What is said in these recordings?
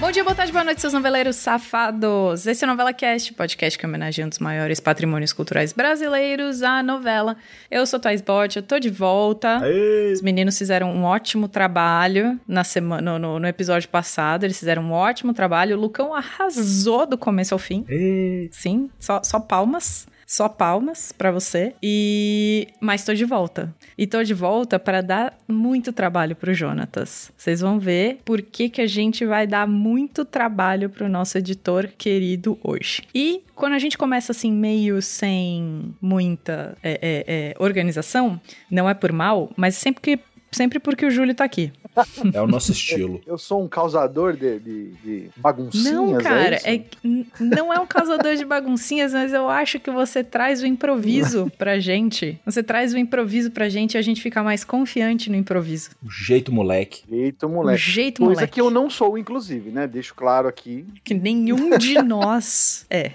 Bom dia, boa tarde, boa noite, seus noveleiros safados. Esse é o Novela Cast, podcast que homenageia um dos maiores patrimônios culturais brasileiros, a novela. Eu sou Thais Bot, eu tô de volta. Aê. Os meninos fizeram um ótimo trabalho na semana, no episódio passado. Eles fizeram um ótimo trabalho. O Lucão arrasou do começo ao fim. Aê. Sim, só palmas. Só palmas pra você. Mas tô de volta. E tô de volta para dar muito trabalho pro Jonatas. Vocês vão ver por que a gente vai dar muito trabalho pro nosso editor querido hoje. E quando a gente começa assim, meio sem muita organização, não é por mal, mas sempre porque o Júlio tá aqui. É o nosso estilo. Eu sou um causador de baguncinhas, não, cara, não é um causador de baguncinhas, mas eu acho que você traz o improviso pra gente. Você traz o improviso pra gente e a gente fica mais confiante no improviso. O jeito moleque. O jeito moleque. Coisa que eu não sou, inclusive, né? Deixo claro aqui. Que nenhum de nós é.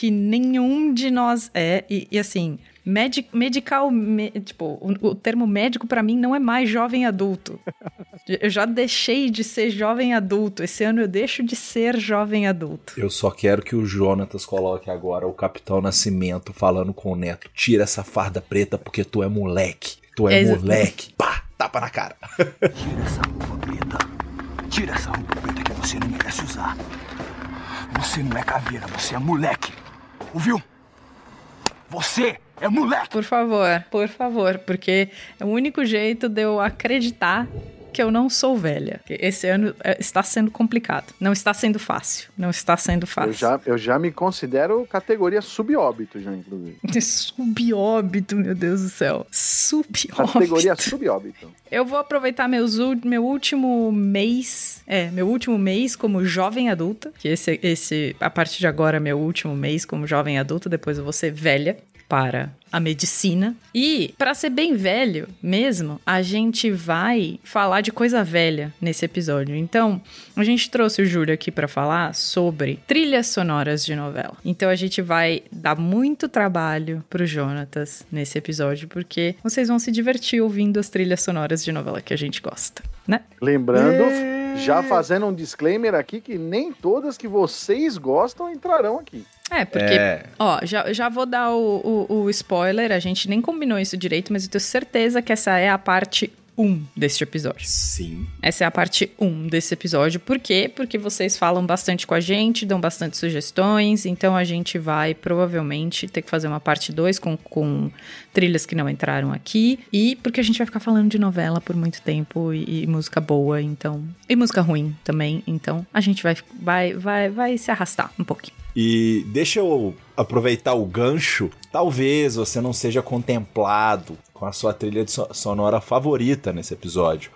E assim... o termo médico pra mim não é mais jovem adulto. Eu já deixei de ser jovem adulto. Esse ano eu deixo de ser jovem adulto. Eu só quero que o Jonatas coloque agora o Capitão Nascimento falando com o Neto. Tira essa farda preta porque tu é moleque. Moleque. Pá, tapa na cara. Tira essa roupa preta. Tira essa roupa preta que você não merece usar. Você não é caveira, você é moleque. Ouviu? Você é moleque! Por favor, porque é o único jeito de eu acreditar que eu não sou velha. Esse ano está sendo complicado. Não está sendo fácil. Eu já me considero categoria subóbito, já, inclusive. Subóbito, meu Deus do céu. Subóbito. Categoria subóbito. Eu vou aproveitar meu último mês como jovem adulta, que esse a partir de agora é meu último mês como jovem adulta, depois eu vou ser velha para a medicina. E, para ser bem velho mesmo, a gente vai falar de coisa velha nesse episódio. Então, a gente trouxe o Júlio aqui para falar sobre trilhas sonoras de novela. Então, a gente vai dar muito trabalho pro Jonatas nesse episódio, porque vocês vão se divertir ouvindo as trilhas sonoras de novela que a gente gosta, né? Lembrando, já fazendo um disclaimer aqui, que nem todas que vocês gostam entrarão aqui. Porque, já vou dar o spoiler, a gente nem combinou isso direito, mas eu tenho certeza que essa é a parte 1 deste episódio. Sim. Essa é a parte 1 desse episódio. Por quê? Porque vocês falam bastante com a gente, dão bastante sugestões, então a gente vai provavelmente ter que fazer uma parte 2 com trilhas que não entraram aqui, e porque a gente vai ficar falando de novela por muito tempo, e música boa, então... E música ruim também, então a gente vai se arrastar um pouquinho. E deixa eu aproveitar o gancho. Talvez você não seja contemplado com a sua trilha sonora favorita nesse episódio,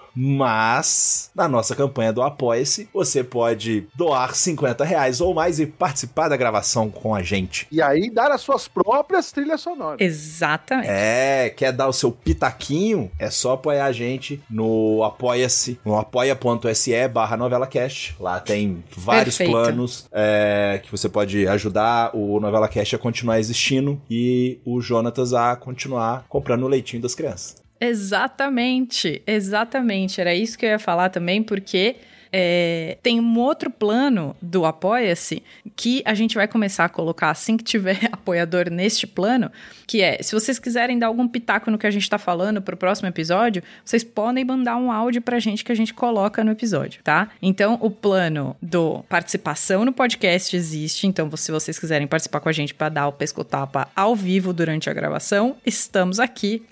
mas na nossa campanha do Apoia-se, você pode doar R$50 ou mais e participar da gravação com a gente. E aí dar as suas próprias trilhas sonoras. Exatamente. Quer dar o seu pitaquinho? É só apoiar a gente no Apoia-se, no apoia.se/NovelaCast. Lá tem vários planos que você pode ajudar o NovelaCast a continuar existindo e o Jonatas a continuar comprando o leitinho das crianças. Exatamente. Era isso que eu ia falar também, porque tem um outro plano do Apoia-se que a gente vai começar a colocar assim que tiver apoiador neste plano, que se vocês quiserem dar algum pitaco no que a gente tá falando pro próximo episódio, vocês podem mandar um áudio pra gente que a gente coloca no episódio, tá? Então, o plano do participação no podcast existe, então se vocês quiserem participar com a gente pra dar o pescotapa ao vivo durante a gravação, estamos aqui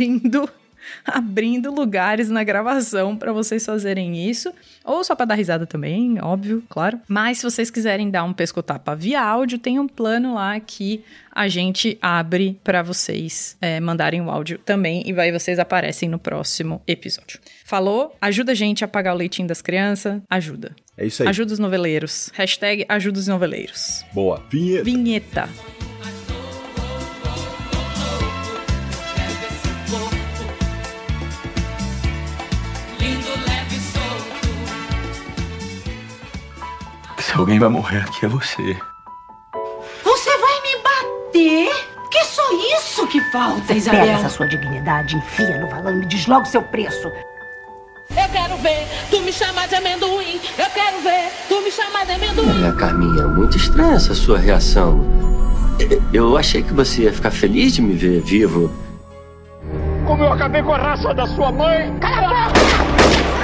abrindo lugares na gravação para vocês fazerem isso, ou só para dar risada também, óbvio, claro. Mas se vocês quiserem dar um pescotapa via áudio, tem um plano lá que a gente abre para vocês mandarem o áudio também, e aí vocês aparecem no próximo episódio. Falou? Ajuda a gente a pagar o leitinho das crianças, ajuda. É isso aí. Ajuda os noveleiros. #ajuda os noveleiros. Boa. Vinheta. Se alguém vai morrer aqui é você. Você vai me bater? Que só isso que falta, Isabel? Pega essa sua dignidade, enfia no valão e me diz logo seu preço. Eu quero ver tu me chamar de amendoim. Eu quero ver tu me chamar de amendoim. Olha, Carminha, muito estranha essa sua reação. Eu achei que você ia ficar feliz de me ver vivo. Como eu acabei com a raça da sua mãe. Cala a boca!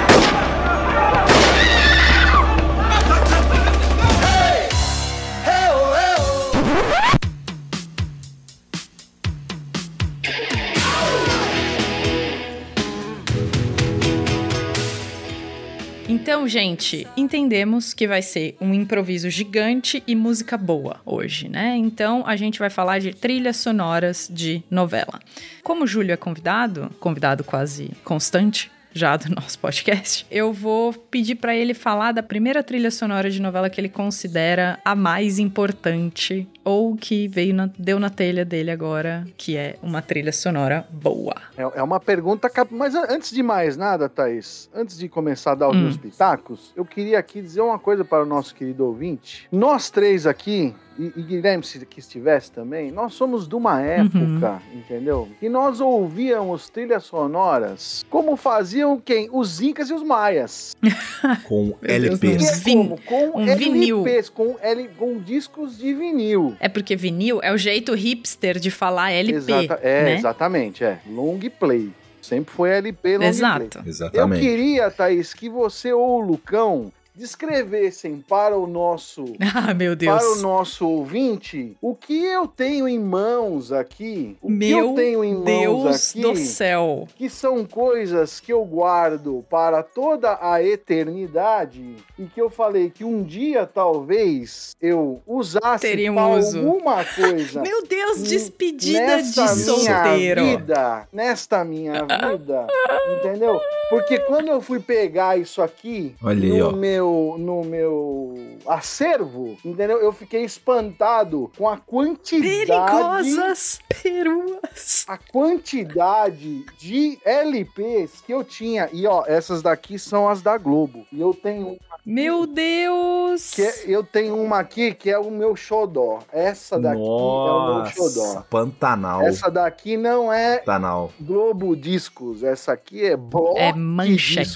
Então, gente, entendemos que vai ser um improviso gigante e música boa hoje, né? Então, a gente vai falar de trilhas sonoras de novela. Como o Júlio é convidado quase constante já do nosso podcast, eu vou pedir pra ele falar da primeira trilha sonora de novela que ele considera a mais importante ou que deu na telha dele agora, que é uma trilha sonora boa. É uma pergunta... Mas antes de mais nada, Thaís, antes de começar a dar os meus pitacos, eu queria aqui dizer uma coisa para o nosso querido ouvinte. Nós três aqui, e Guilherme, se que estivesse também, nós somos de uma época, entendeu? Que nós ouvíamos trilhas sonoras como faziam quem? Os incas e os maias. Com LPs. Com vinil. LPs, com discos de vinil. É porque vinil é o jeito hipster de falar LP, né? Exatamente, long play. Sempre foi LP, long Exato. play. Exatamente. Eu queria, Thaís, que você ou o Lucão descrevessem para o nosso meu Deus. para o nosso ouvinte o que eu tenho em mãos aqui. Meu Deus do céu. Que são coisas que eu guardo para toda a eternidade e que eu falei que um dia talvez eu usasse para alguma coisa. Meu Deus, despedida de solteiro. Nesta minha vida, entendeu? Porque quando eu fui pegar isso aqui no meu acervo, entendeu? Eu fiquei espantado com a quantidade... Perigosas peruas. A quantidade de LPs que eu tinha. E, ó, essas daqui são as da Globo. E eu tenho... Meu Deus! Eu tenho uma aqui que é o meu xodó. Essa daqui é o meu xodó. Pantanal. Essa daqui não é Pantanal. Globo Discos. Essa aqui é Manchete.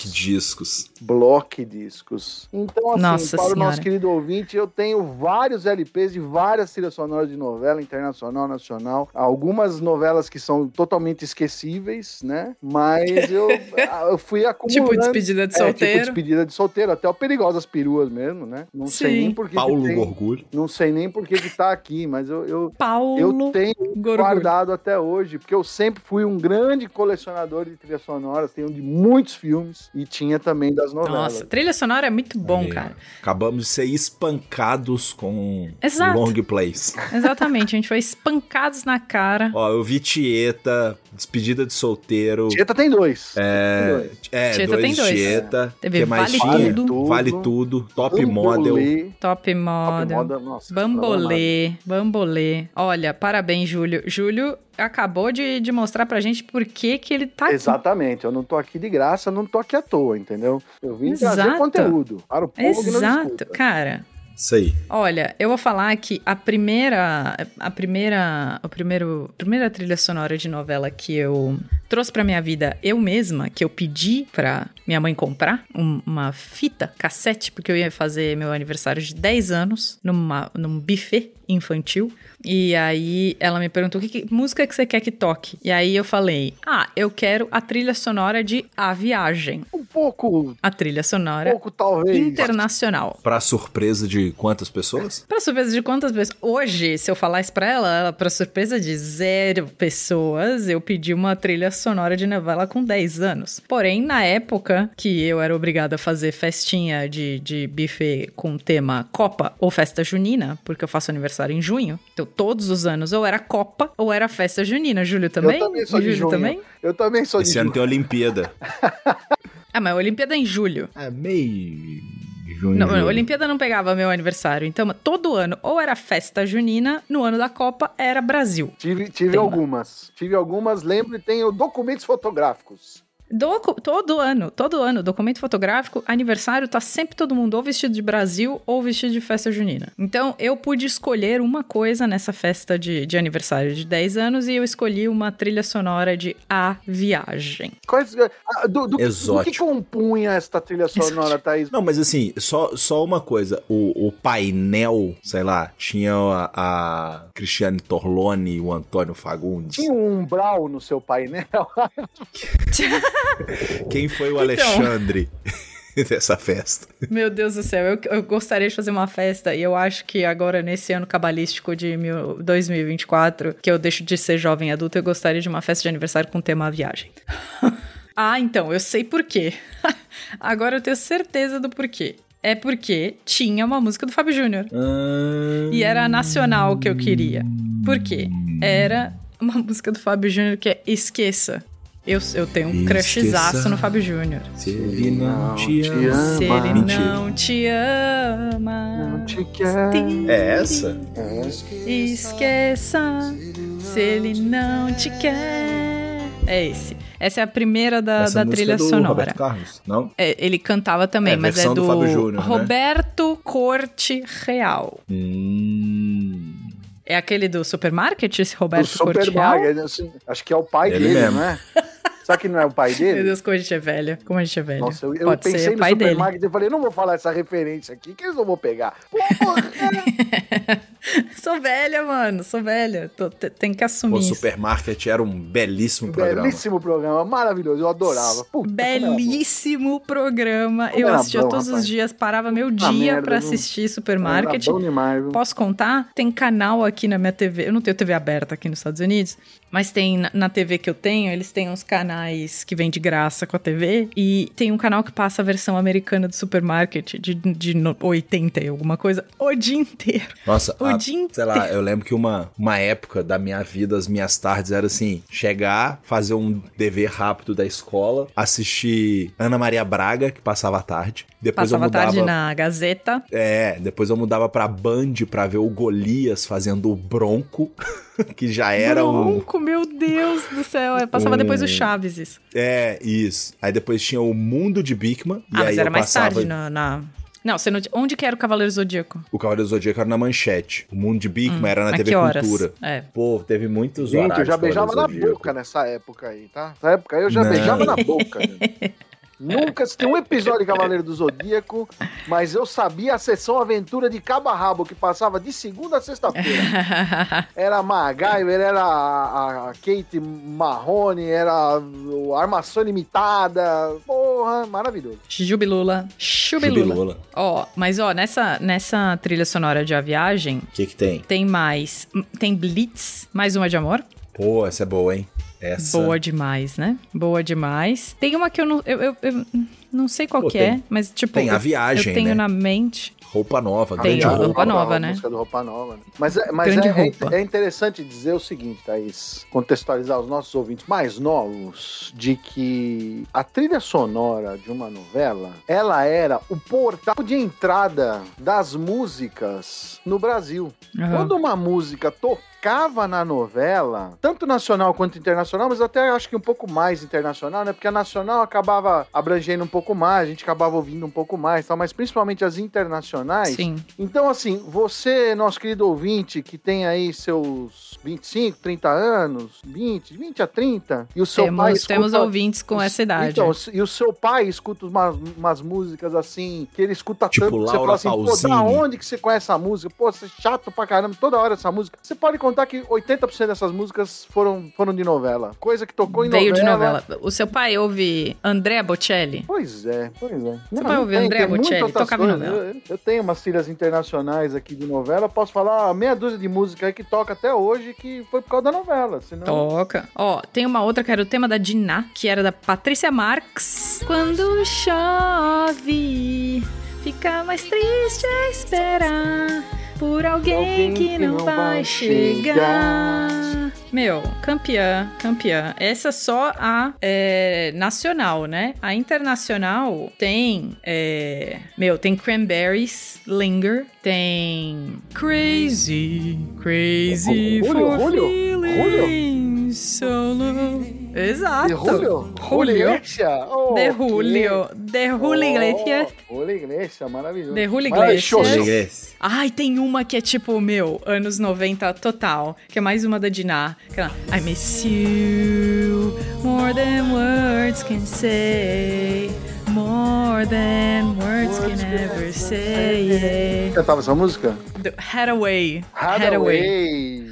Block Discos. Então, assim, Nossa para senhora. o nosso querido ouvinte, eu tenho vários LPs de várias trilhas sonoras de novela internacional, nacional. Algumas novelas que são totalmente esquecíveis, né? Mas eu fui acumulando. Tipo Despedida de Solteiro. Tipo Despedida de Solteiro, até o Perigosas Peruas mesmo, né? Não sei nem por que Paulo que tem, Gorgulho. Não sei nem por que tá aqui, mas eu Paulo tenho Gorgulho. guardado até hoje, porque eu sempre fui um grande colecionador de trilhas sonoras, tenho de muitos filmes e tinha também das novelas. Nossa, trilha sonora é muito bom, cara. Acabamos de ser espancados com Exato. long plays. Exatamente, a gente foi espancados na cara. Ó, eu vi Tieta, Despedida de Solteiro. Tieta tem dois. Tieta tem dois. Tieta. Teve Que mais Vale tinha? Tudo. Vale Tudo. Top Model. Top Model. Nossa, Bambolê. Olha, parabéns, Júlio. Júlio acabou de mostrar pra gente por que ele tá aqui. Exatamente, eu não tô aqui de graça, eu não tô aqui à toa, entendeu? Eu vim trazer Exato. conteúdo para o povo que não Exato, escuta. cara. Isso aí. Olha, eu vou falar que a primeira trilha sonora de novela que eu trouxe pra minha vida eu mesma, que eu pedi pra minha mãe comprar, uma fita cassete, porque eu ia fazer meu aniversário de 10 anos num buffet infantil. E aí ela me perguntou que música que você quer que toque? E aí eu falei, eu quero a trilha sonora de A Viagem. Um pouco, A trilha sonora talvez. internacional. Pra surpresa de quantas pessoas? Pra surpresa de quantas pessoas? Hoje, se eu falar isso pra ela, pra surpresa de 0 pessoas, eu pedi uma trilha sonora de novela com 10 anos. Porém, na época que eu era obrigada a fazer festinha de buffet com tema Copa ou Festa Junina, porque eu faço aniversário em junho, então todos os anos ou era Copa ou era Festa Junina. Júlio também? Eu também sou de Júlio junho. também? Eu também sou de Esse ano junho. tem Olimpíada. Mas a Olimpíada é em julho. É meio... junho. Não, a Olimpíada não pegava meu aniversário. Então, todo ano ou era festa junina, no ano da Copa era Brasil. Tive algumas. Lembro e tenho documentos fotográficos. Todo ano, documento fotográfico, aniversário, tá sempre todo mundo ou vestido de Brasil ou vestido de festa junina. Então, eu pude escolher uma coisa nessa festa de aniversário de 10 anos e eu escolhi uma trilha sonora de A Viagem. Do que compunha esta trilha sonora, Thaís? Não, mas assim, só uma coisa. O painel, sei lá, tinha a Cristiane Torlone e o Antônio Fagundes. Tinha um umbral no seu painel? Quem foi o Alexandre dessa festa? Meu Deus do céu, eu gostaria de fazer uma festa e eu acho que agora, nesse ano cabalístico de 2024, que eu deixo de ser jovem adulta, eu gostaria de uma festa de aniversário com tema viagem. Então, eu sei por quê. Agora eu tenho certeza do porquê. É porque tinha uma música do Fábio Júnior. E era a nacional que eu queria. Por quê? Era uma música do Fábio Júnior que é Esqueça. Eu tenho um crushzaço no Fábio Júnior. Se ele não te ama. Se ele não te ama. Não te quer. É essa? Esqueça. Se ele não te quer. É esse. Essa é a primeira da trilha do sonora. Roberto Carlos, não? Ele cantava também, mas é do Fábio Júnior, Roberto, né? Corte Real. É aquele do Supermarket, esse Roberto Corte Real? Assim, acho que é o pai dele, mesmo. Não é? Será que não é o pai dele? Meu Deus, como a gente é velha. Nossa, eu pensei no Supermarket e falei, não vou falar essa referência aqui, que eles não vão pegar. Porra! Sou velha, mano, sou velha. Tem que assumir isso. O Supermarket era um belíssimo programa. Belíssimo programa, maravilhoso, eu adorava. Puta, belíssimo programa. Eu assistia todos os dias, parava meu dia pra assistir Supermarket. Bom demais, viu? Posso contar? Tem canal aqui na minha TV. Eu não tenho TV aberta aqui nos Estados Unidos, mas tem na TV que eu tenho, eles têm uns canais que vem de graça com a TV, e tem um canal que passa a versão americana do Supermarket de 80 e alguma coisa, o dia inteiro. Nossa, sei lá, eu lembro que uma época da minha vida, as minhas tardes era assim, chegar, fazer um dever rápido da escola, assistir Ana Maria Braga, que passava a tarde. Depois passava eu mudava, tarde na Gazeta. Depois eu mudava pra Band pra ver o Golias fazendo o Bronco, que já era Bronco, meu Deus do céu. Passava depois o Chaves, isso. Isso. Aí depois tinha o Mundo de Bikman. E aí mas era eu mais passava... tarde Não, você não... Onde que era o Cavaleiro Zodíaco? O Cavaleiro Zodíaco era na Manchete. O Mundo de Bikman era na TV Cultura. Pô, teve muitos horários. Gente, eu já beijava na boca nessa época aí, tá? Nessa época aí eu já beijava na boca. Nunca assisti um episódio de Cavaleiro do Zodíaco, mas eu sabia a sessão Aventura de Cabo a Rabo, que passava de segunda a sexta-feira. Era a MacGyver, era a Kate Marrone, era a Armação Limitada. Porra, maravilhoso. Jubilula. Mas nessa trilha sonora de A Viagem... O que tem? Tem Blitz, mais uma de amor. Pô, essa é boa, hein? Essa... Boa demais, né? Boa demais. Tem uma que eu não sei qual que é, mas tipo... Tem A Viagem, eu tenho né? na mente... Roupa Nova. Tem Roupa Nova, né? Música do Roupa Nova, né? Mas é interessante dizer o seguinte, Thaís, contextualizar os nossos ouvintes mais novos, de que a trilha sonora de uma novela, ela era o portal de entrada das músicas no Brasil. Quando uma música tocava na novela, tanto nacional quanto internacional, mas até acho que um pouco mais internacional, né? Porque a nacional acabava abrangendo um pouco mais, a gente acabava ouvindo um pouco mais, tal, mas principalmente as internacionais. Sim. Então, assim, você, nosso querido ouvinte, que tem aí seus 25, 30 anos, 20 a 30, e o seu pai escuta... Temos ouvintes com essa idade. Então, e o seu pai escuta umas músicas assim, que ele escuta tipo tanto, que Laura você fala assim, Pausini. pô, da onde que você conhece essa música? Pô, você é chato pra caramba, toda hora essa música. Você pode contar que 80% dessas músicas foram de novela. Coisa que tocou em Veio de novela. O seu pai ouve Andrea Bocelli? Pois é. Seu pai ouve Andrea Bocelli? Tocava em novela. Eu tenho umas trilhas internacionais aqui de novela, posso falar meia dúzia de música aí que toca até hoje, que foi por causa da novela, senão... Toca. Tem uma outra que era o tema da Diná, que era da Patrícia Marx. Quando chove, fica mais triste a esperar por alguém que não vai chegar. Meu, campeã. Essa só a nacional, né? A internacional tem... tem Cranberries, Linger. Tem Crazy for feeling solo. Exato. De Julio? Julio. Iglesias? Oh, De Julio. De Julio Iglesias. Julio Iglesias, maravilhoso. De Julio Maravilhoso. Iglesias. Ai, tem uma que é tipo, anos 90 total. Que é mais uma da Dinah. Aquela, I miss you more than words can say. More than words can ever say. Cantava essa música? Do Hathaway. Hathaway.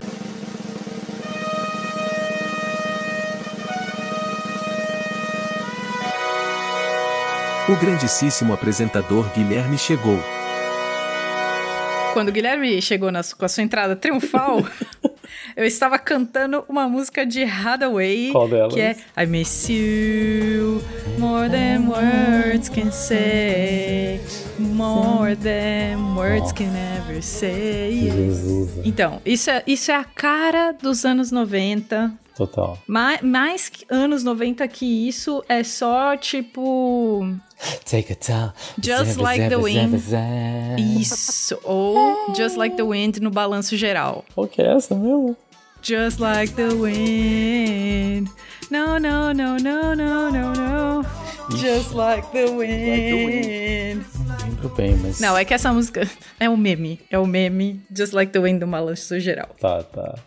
O grandíssimo apresentador Guilherme chegou. Quando o Guilherme chegou com a sua entrada triunfal, eu estava cantando uma música de Hathaway. Qual delas? Que é I miss you more than words can say. More than words can ever say. Jesus. Então, isso é a cara dos anos 90. Total. Mais que anos 90 que isso é só tipo... Take a time. Just Like the Wind. Isso. Ou Just Like the Wind no balanço geral. Qual que é essa mesmo? Just like the wind. No, no, no, no, no, no, no. Just like the wind. Não lembro bem, mas... Não, é que essa música é um meme. É o meme Just Like the Wind do balanço geral. Tá.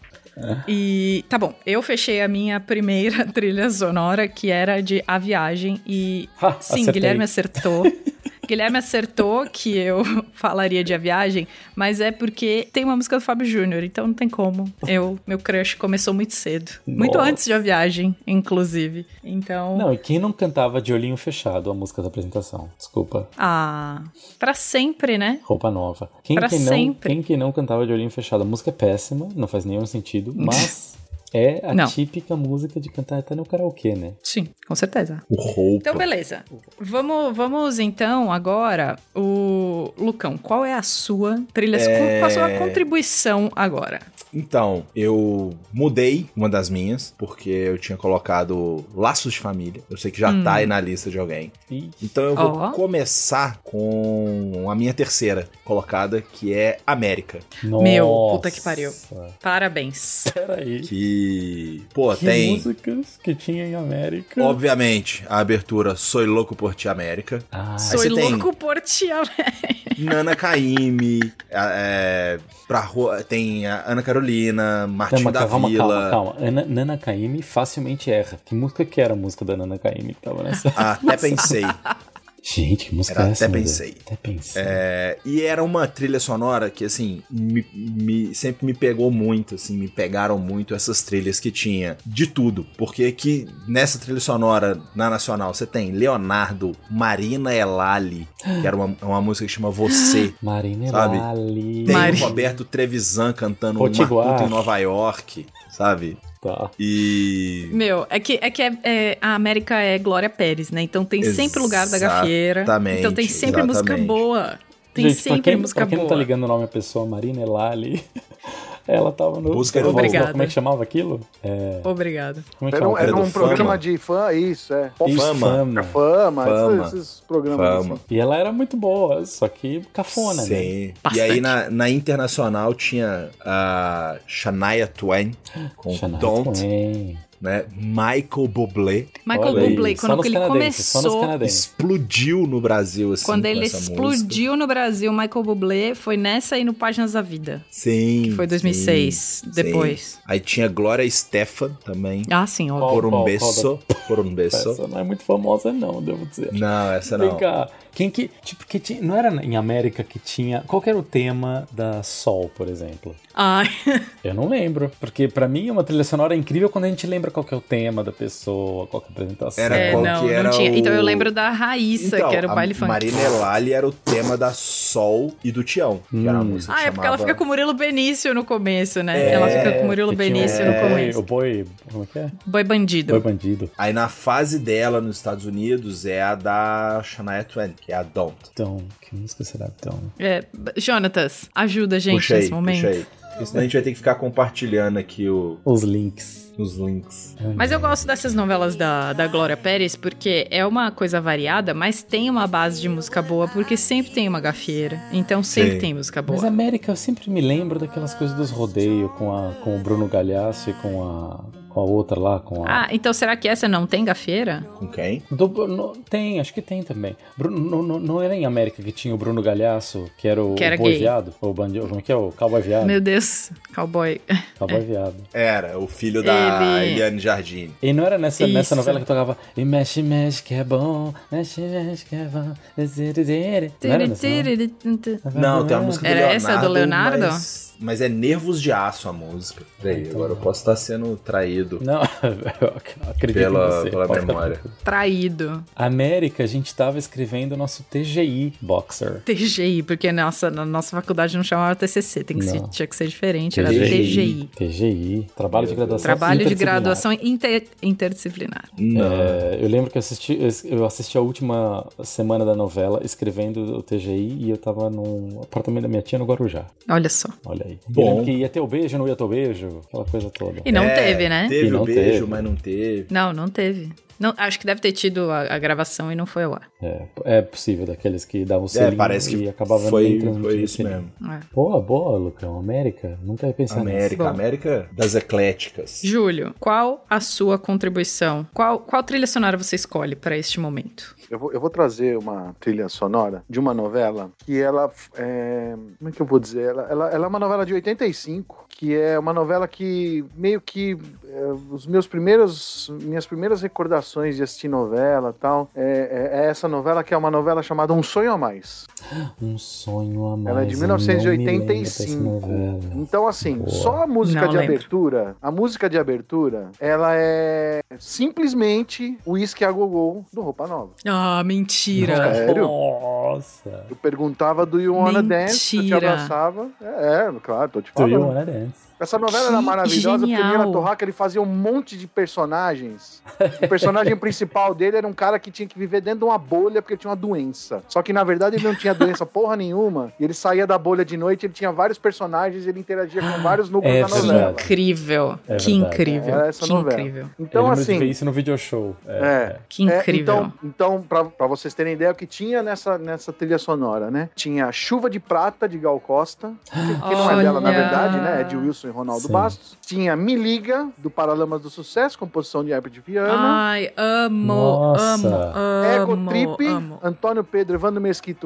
E tá bom, eu fechei a minha primeira trilha sonora, que era de A Viagem, e sim, acertei. Guilherme acertou. Guilherme acertou que eu falaria de A Viagem, mas é porque tem uma música do Fábio Júnior, então não tem como. Meu crush começou muito cedo. Muito Nossa. antes de A Viagem, inclusive. Então... Não, e quem não cantava de olhinho fechado a música da apresentação? Desculpa. Ah, pra sempre, né? Roupa nova. Sempre. Quem que não cantava de olhinho fechado? A música é péssima, não faz nenhum sentido, mas... É a típica música de cantar até no karaokê, né? Sim, com certeza. O roupa. Então, beleza. Vamos então, agora, o Lucão, qual é a sua trilha, qual a sua contribuição agora? Então, eu mudei uma das minhas, porque eu tinha colocado Laços de Família. Eu sei que já tá aí na lista de alguém. Então eu vou começar com a minha terceira colocada, que é América. Nossa. Meu, puta que pariu. Parabéns. Peraí. Que, pô, Que tem... músicas que tinha em América? Obviamente, a abertura Soy Louco por Ti América. Soy Louco por Ti América. Nana Caymmi, tem a Ana Carolina, Martinho da Vila. Calma. Nana Caymmi facilmente erra. Que música que era a música da Nana Caymmi que tava nessa? Até pensei. Gente, que música é essa? Até pensei. E era uma trilha sonora que, assim, sempre me pegou muito, assim, me pegaram muito essas trilhas que tinha de tudo. Porque que nessa trilha sonora, na Nacional, você tem Leonardo, Marina Elali, que era uma música que chama Você. Marina Elali. Tem o Roberto Trevisan cantando Matuto em Nova York, sabe? Tá. E... Meu, é que a América é Glória Pérez, né? Então tem sempre lugar da gafieira. Então tem sempre música boa. Tem sempre música boa. Pra quem não tá ligando o nome da pessoa, Marina Elali, ela tava no... Obrigada. Como é que chamava aquilo? Obrigado. Era um programa de fã, isso, é. Fama, esses programas. Assim. E ela era muito boa, só que cafona, Sim. né? Bastante. E aí na internacional tinha a Shania Twain com Don't. Né? Michael Bublé. Quando ele começou, explodiu no Brasil, assim. Quando ele explodiu no Brasil, Michael Bublé foi nessa aí no Páginas da Vida. Sim. Que foi 2006, depois. Sim. Aí tinha Gloria Estefan também. Ah, sim, óbvio. Por um beijo. Essa não é muito famosa não, devo dizer. Não, essa não. Vem cá. Não era em América que tinha... Qual que era o tema da Sol, por exemplo? Eu não lembro. Porque pra mim é uma trilha sonora incrível quando a gente lembra qual que é o tema da pessoa, qual que é a apresentação. Não tinha. Então eu lembro da Raíssa, que era o baile funk. Marina Elali era o tema da Sol e do Tião. Que era uma música que porque ela fica com o Murilo Benício no começo, né? Ela fica com o Murilo Benício no começo. O boi... Como é que é? Boi Bandido. Aí na fase dela nos Estados Unidos é a da Shania Twain, que é a Don't. Então, que música será Don't? Jonatas, ajuda a gente nesse momento. Puxei. Senão a gente vai ter que ficar compartilhando aqui os links. Mas eu gosto dessas novelas da Glória Pérez porque é uma coisa variada, mas tem uma base de música boa, porque sempre tem uma gafieira. Então sempre tem música boa. Mas América, eu sempre me lembro daquelas coisas dos rodeios com o Bruno Galhaço e com Com a outra lá, com a... Ah, então será que essa não tem gafieira? Com quem? Tem, acho que tem também. Não era em América que tinha o Bruno Galhaço, que era o que era boi gay. Viado? O bandido, como é que é? O cowboy viado? Meu Deus, cowboy. Cowboy viado. Era, o filho da Eliane Jardine. E não era nessa novela que tocava E mexe, mexe que é bom, mexe, mexe que é bom. Não era nessa, não, tem a música do Era Leonardo. essa do Leonardo? Mas é Nervos de Aço a música. Peraí, agora eu posso estar sendo traído. Não, eu acredito pela memória. Traído. América, a gente tava escrevendo o nosso TGI Boxer. TGI, porque na nossa faculdade não chamava TCC, tinha que ser diferente, era TGI. TGI. Trabalho de graduação Trabalho de graduação interdisciplinar. Eu lembro que eu assisti a última semana da novela escrevendo o TGI e eu tava no apartamento da minha tia no Guarujá. Olha só. Olha aí. Bom. Que ia ter o beijo, não ia ter o beijo, aquela coisa toda. E não teve, né? Teve o beijo, teve. mas não teve. Não teve. Não, acho que deve ter tido a gravação e não foi ao ar. É possível, daqueles que davam selinho parece que e acabavam foi transmitindo isso mesmo. Boa, Lucão. América. Nunca ia pensar nisso. América das ecléticas. Júlio, qual a sua contribuição? Qual trilha sonora você escolhe para este momento? Eu vou trazer uma trilha sonora de uma novela que ela como é que eu vou dizer? Ela é uma novela de 85, que é uma novela que meio que minhas primeiras recordações de assistir novela e tal, é essa novela, que é uma novela chamada Um Sonho a Mais. Um Sonho a Mais. Ela é de 1985. Então, assim, só a música de abertura, ela é simplesmente o Whisky a Gogô do Roupa Nova. Ah, mentira. Sério? Nossa. Eu perguntava do You Wanna Dance, eu te abraçava. Claro, tô te falando. Do You Wanna Dance. Essa novela era maravilhosa porque o Nina Torraca, ele fazia um monte de personagens. O personagem principal dele era um cara que tinha que viver dentro de uma bolha porque ele tinha uma doença. Só que, na verdade, ele não tinha doença porra nenhuma. E ele saía da bolha de noite, ele tinha vários personagens, ele interagia com vários núcleos da novela. Incrível. Que incrível. Era essa novela. Incrível. Então, eu assim... ver isso no video show. Que incrível. Então, pra vocês terem ideia, o que tinha nessa trilha sonora, né? Tinha Chuva de Prata, de Gal Costa, que não é dela, na verdade, né? É de Wilson e Ronaldo Bastos. Tinha Me Liga, do Paralamas do Sucesso, composição de Herbert Viana. Ai, amo. Ego Trip, Antônio Pedro, Evandro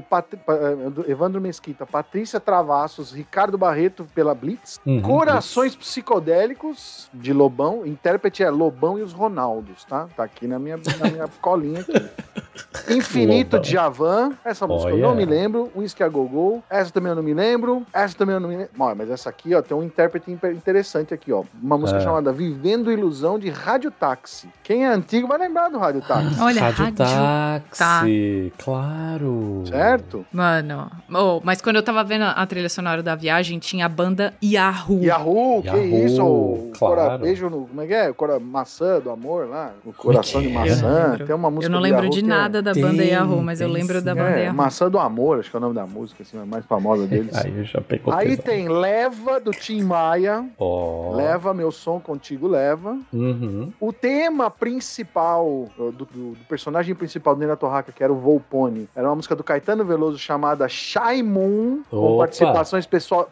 Mesquita, Patrícia Travassos, Ricardo Barreto pela Blitz. Corações Psicodélicos, de Lobão. Intérprete é Lobão e os Ronaldos, tá? Tá aqui na minha colinha aqui. Infinito, Djavan. Essa música eu não me lembro. Whisky a Gogô. Essa também eu não me lembro. Mas essa aqui, ó, tem um intérprete interessante aqui, ó. Uma música chamada Vivendo Ilusão, de Rádio Táxi. Quem é antigo vai lembrar do Rádio Táxi. Olha, Rádio Táxi, claro. Certo? Mano, mas quando eu tava vendo a trilha sonora da viagem, tinha a banda Yahoo, que isso? Claro. Beijo no... Como é que é? Maçã do amor lá? O coração de maçã. Tem uma música. Eu não lembro de nada da banda Yahoo, mas eu lembro da banda Yahoo. Maçã do Amor, acho que é o nome da música, assim, a mais famosa deles. Aí tem Leva, do Tim Maia. Leva, Meu Som Contigo Leva. O tema principal do personagem principal do Nina Torraca, que era o Volpone, era uma música do Caetano Veloso chamada Shy Moon, com participação especial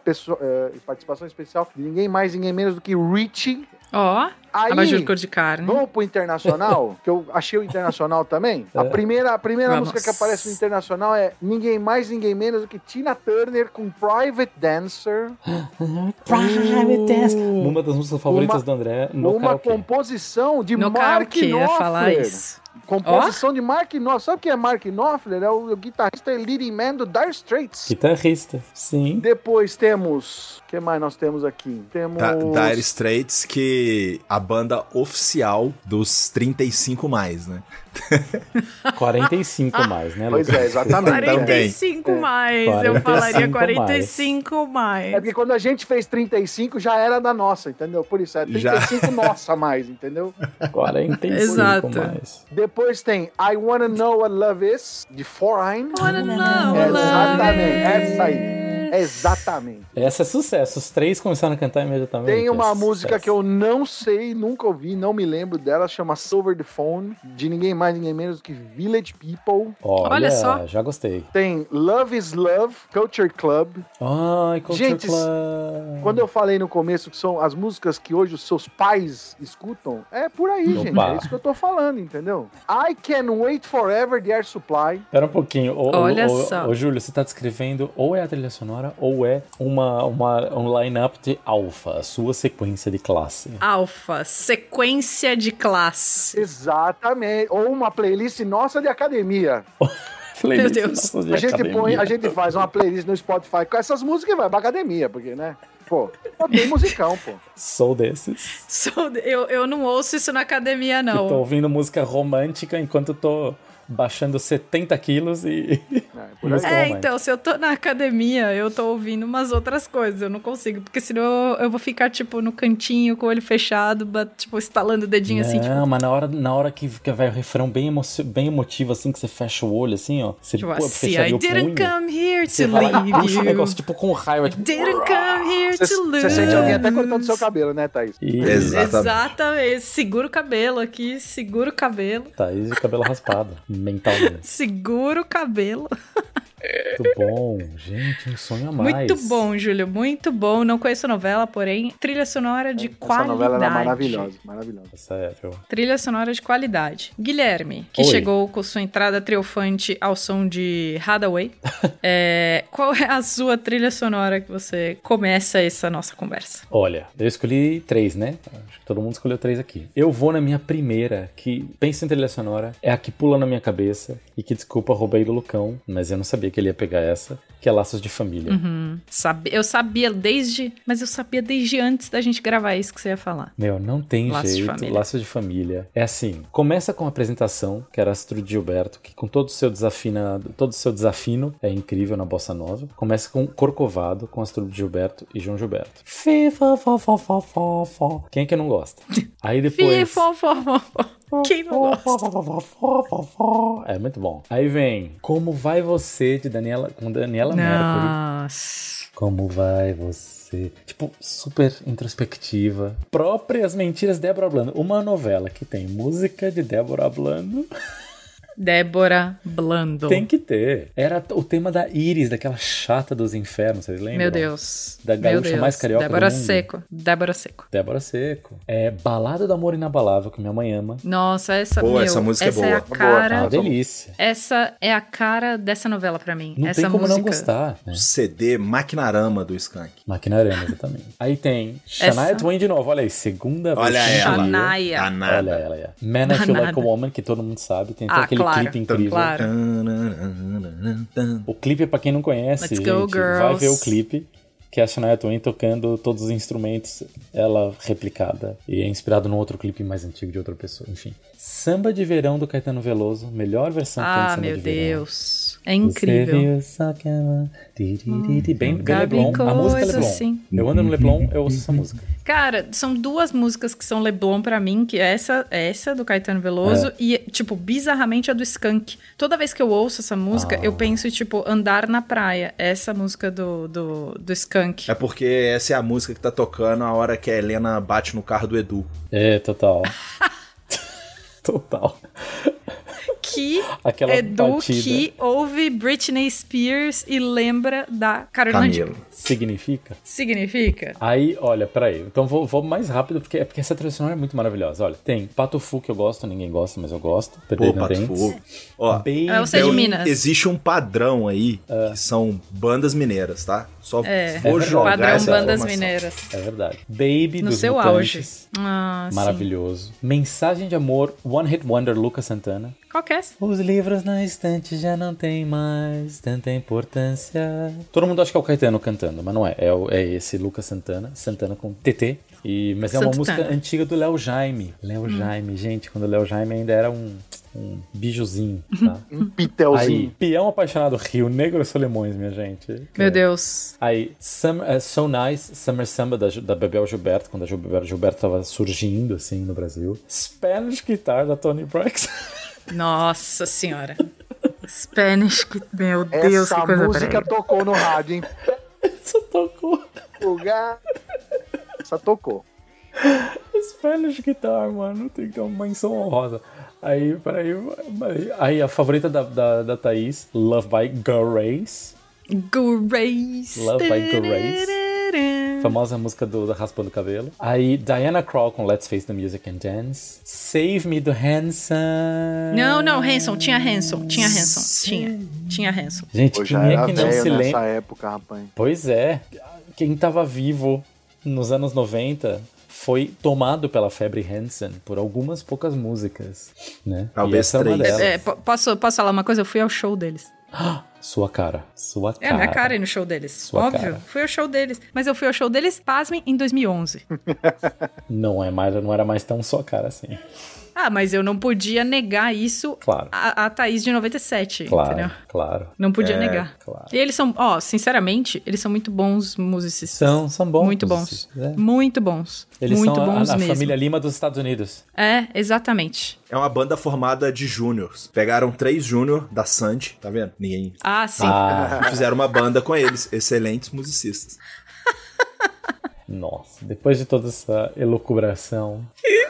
de ninguém mais, ninguém menos do que Richie. Abajur cor de carne. Vamos pro Internacional, que eu achei o Internacional também. A primeira música que aparece no Internacional é ninguém mais, ninguém menos do que Tina Turner com Private Dancer. Private Dancer. Uma das músicas favoritas do André no karaokê. Composição de Mark Knopfler. Composição de Mark Knopfler. Sabe quem é Mark Knopfler? É o guitarrista e leading man do Dire Straits. Guitarrista, sim. Depois temos... O que mais nós temos aqui? Temos... Dire Straits, que a banda oficial dos 35 mais, né? 45 mais, né, Lucas? Pois é, exatamente. 45 mais, eu falaria 45 mais. É porque quando a gente fez 35, já era da nossa, entendeu? Por isso, é 35 nossa mais, entendeu? 45 Exato. mais. Depois tem I Wanna Know What Love Is, de Foreign. Wanna know what love Exatamente, is. essa aí. Exatamente. Essa é sucesso. Os 3 começaram a cantar imediatamente. Tem uma música que eu não sei, nunca ouvi, não me lembro dela, chama Silver the Phone, de ninguém mais, ninguém menos do que Village People. Olha só. Já gostei. Tem Love is Love, Culture Club. Ai, Culture Gente, Club. Quando eu falei no começo que são as músicas que hoje os seus pais escutam, é por aí, gente. É isso que eu tô falando, entendeu? I Can Wait Forever, The Air Supply. Espera um pouquinho. Olha só. Ô, Júlio, você tá descrevendo ou é a trilha sonora ou é um line-up de Alpha, a sua sequência de classe. Alpha, sequência de classe. Exatamente. Ou uma playlist nossa de academia. Meu Deus. A gente faz uma playlist no Spotify com essas músicas e vai pra academia, porque, né? Pô, tem musicão, pô. Sou desses. Eu não ouço isso na academia, não. Eu tô ouvindo música romântica enquanto eu tô baixando 70 quilos e... então, se eu tô na academia, eu tô ouvindo umas outras coisas, eu não consigo, porque senão eu vou ficar, tipo, no cantinho, com o olho fechado, tipo, estalando o dedinho, assim, tipo... Não, mas na hora que vai o refrão bem emotivo, assim, que você fecha o olho, assim, ó, você tipo assim, I didn't come here to leave you. Um negócio, tipo, com raiva, tipo... Didn't come here to lose. Você sente alguém até cortando seu cabelo, né, Thaís? Exatamente. Segura o cabelo aqui, segura o cabelo. Thaís de cabelo raspado. Mentalmente. Segura o cabelo. Muito bom, gente, um sonho a mais. Muito bom, Júlio, muito bom. Não conheço a novela, porém, trilha sonora de qualidade. Essa novela era maravilhosa, maravilhosa. Sério. Trilha sonora de qualidade. Guilherme, que chegou com sua entrada triunfante ao som de Hathaway. Qual é a sua trilha sonora que você começa essa nossa conversa? Olha, eu escolhi 3, né? Acho que todo mundo escolheu 3 aqui. Eu vou na minha primeira, que pensa em trilha sonora, é a que pula na minha cabeça e que, desculpa, roubei do Lucão, mas eu não sabia que ele ia pegar essa, que é Laços de Família. Uhum. Eu sabia desde antes da gente gravar isso que você ia falar. Meu, não tem jeito. Laços de Família. É assim, começa com a apresentação, que era Astrid Gilberto, que com todo o seu desafino, é incrível na bossa nova. Começa com Corcovado, com Astrid Gilberto e João Gilberto. Quem é que não gosta? Aí depois... Quem não gosta? É muito bom. Aí vem Como Vai Você, de Daniela Mercury. Nossa. Como vai você? Tipo, super introspectiva. Próprias Mentiras de Débora Blando. Uma novela que tem música de Débora Blando. Débora Blando. Tem que ter. Era o tema da Iris, daquela chata dos infernos, vocês lembram? Meu Deus. Da gaúcha mais carioca Débora do mundo. Débora Seco. É Balada do Amor Inabalável, que minha mãe ama. Nossa, essa música é boa. É a cara... É uma delícia. Essa é a cara dessa novela pra mim. Não essa tem como música. não gostar. Né? O CD Maquinarama do Skank. Maquinarama, exatamente. Aí tem Shania Twain de novo, olha aí, segunda vez. Olha ela. Shania. Olha ela aí. Man, I Feel Like a Woman, que todo mundo sabe. Tem até aquele clipe incrível. Claro. O clipe, pra quem não conhece, Let's gente, go, girls. vai ver o clipe, que é a Shania Twain tocando todos os instrumentos, ela replicada. E é inspirado num outro clipe mais antigo de outra pessoa, enfim. Samba de Verão do Caetano Veloso, melhor versão que tem de Samba de Verão. Ah, meu Deus. É incrível. Bem Leblon. A música é Leblon. Assim. Eu ando no Leblon, eu ouço essa música. Cara, são 2 músicas que são Leblon pra mim, que é essa do Caetano Veloso e, tipo, bizarramente a do Skank. Toda vez que eu ouço essa música, eu penso, tipo, Andar na Praia. Essa música do Skank. É porque essa é a música que tá tocando a hora que a Helena bate no carro do Edu. É, total. Total. Que aquela Edu batida. Que ouve Britney Spears e lembra da Carolina Dickman. Significa? Aí, olha, peraí. Então vou mais rápido, porque essa trilha sonora é muito maravilhosa. Olha, tem Pato Fu, que eu gosto, ninguém gosta, mas eu gosto. Pô, Pato Fu. Ó, você é de Minas. Existe um padrão aí, que são bandas mineiras, tá? Só vou jogar padrão essa bandas informação. mineiras. É verdade. Baby, no dos seu Mutantes. auge. Maravilhoso. Sim. Mensagem de Amor, One Hit Wonder, Lucas Santana. Qual que é essa? Os livros na estante já não tem mais tanta importância. Todo mundo acha que é o Caetano cantando, mas não é. É esse Lucas Santana com TT. Mas é uma música antiga do Léo Jaime. Léo Jaime, gente, quando o Léo Jaime ainda era um bijuzinho, tá? Um pitelzinho. Aí, Peão Apaixonado, Rio Negro e Solimões, minha gente. Meu Deus. Aí, So Nice, Summer Samba da Bebel Gilberto, quando a Bebel Gilberto tava surgindo, assim, no Brasil. Spanish Guitar, da Toni Braxton. Nossa senhora. Spanish, meu Deus, essa que coisa. Essa música tocou no rádio, hein? Só tocou. O gato só tocou. Spanish Guitar, mano. Tem que ter uma menção honrosa. Aí, peraí. Aí a favorita da Thaís, Love by Grace. Grace. Love by Grace. Famosa música do Raspando o Cabelo. Aí, Diana Krall com Let's Face the Music and Dance. Save Me do Hanson. Não, Hanson. Tinha Hanson. Tinha Hanson. Gente, Pô, quem é que não se lembra? nessa época, rapaz. Pois é. Quem tava vivo nos anos 90 foi tomado pela febre Hanson por algumas poucas músicas, né? Talvez essa é uma delas. Posso falar uma coisa? Eu fui ao show deles. Sua cara. É a minha cara ir no show deles. Sua óbvio. Cara. Fui ao show deles. Mas eu fui ao show deles, pasmem, em 2011. Não era mais tão sua cara assim. Ah, mas eu não podia negar isso Claro. a Thaís de 97, entendeu? Claro. Não podia negar. Claro. E eles são, sinceramente, eles são muito bons musicistas. São bons. Muito bons. É. Muito bons. Eles muito são bons a mesmo. família Lima dos Estados Unidos. É, exatamente. É uma banda formada de júniors. Pegaram 3 júnior da Sandy, tá vendo? Ninguém... Ah, sim. E fizeram uma banda com eles. Excelentes musicistas. Nossa, depois de toda essa elucubração...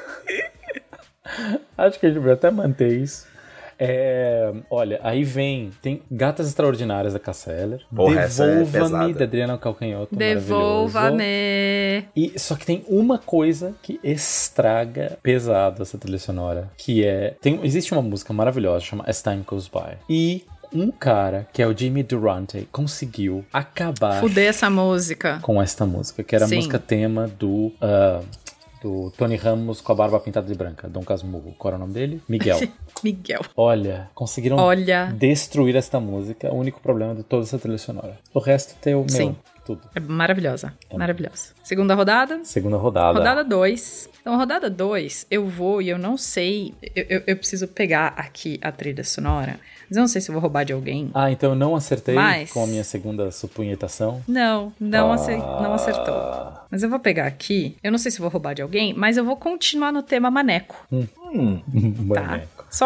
Acho que a gente vai até manter isso. Olha, aí tem Gatas Extraordinárias da Cássia Eller. Devolva-me, da Adriana Calcanhoto. Devolva-me. Só que tem uma coisa que estraga pesado essa trilha sonora, que existe uma música maravilhosa, chama As Time Goes By. E um cara, que é o Jimmy Durante, conseguiu acabar... Fuder essa música. Com esta música, que era Sim. a música tema do Tony Ramos com a barba pintada de branca, Dom Casmurro. Qual era o nome dele? Miguel. Miguel. Olha, conseguiram destruir esta música. O único problema de toda essa trilha sonora. O resto tem o meu, tudo. É maravilhosa, maravilhosa. Segunda rodada. Rodada 2. Então, rodada 2, eu vou e eu não sei... Eu preciso pegar aqui a trilha sonora, mas eu não sei se eu vou roubar de alguém. Ah, então eu não acertei com a minha segunda supunhetação? Não acertou. Mas eu vou pegar aqui, eu não sei se eu vou roubar de alguém, mas eu vou continuar no tema maneco. Tá? Só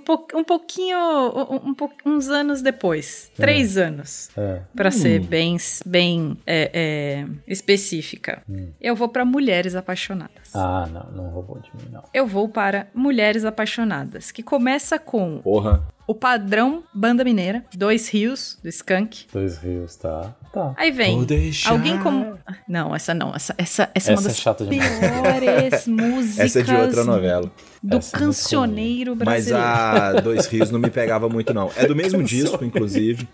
uns anos depois. 3 anos. Pra ser bem específica. Eu vou pra Mulheres Apaixonadas. Ah, não roubou de mim, não. Eu vou para Mulheres Apaixonadas, que começa com... O padrão Banda Mineira, Dois Rios, do Skank. Dois Rios, tá. Aí vem alguém como... Não, essa não. Essa é uma das piores músicas... Essa é de outra novela. Do cancioneiro brasileiro. Mas a Dois Rios não me pegava muito, não. É do mesmo disco, inclusive.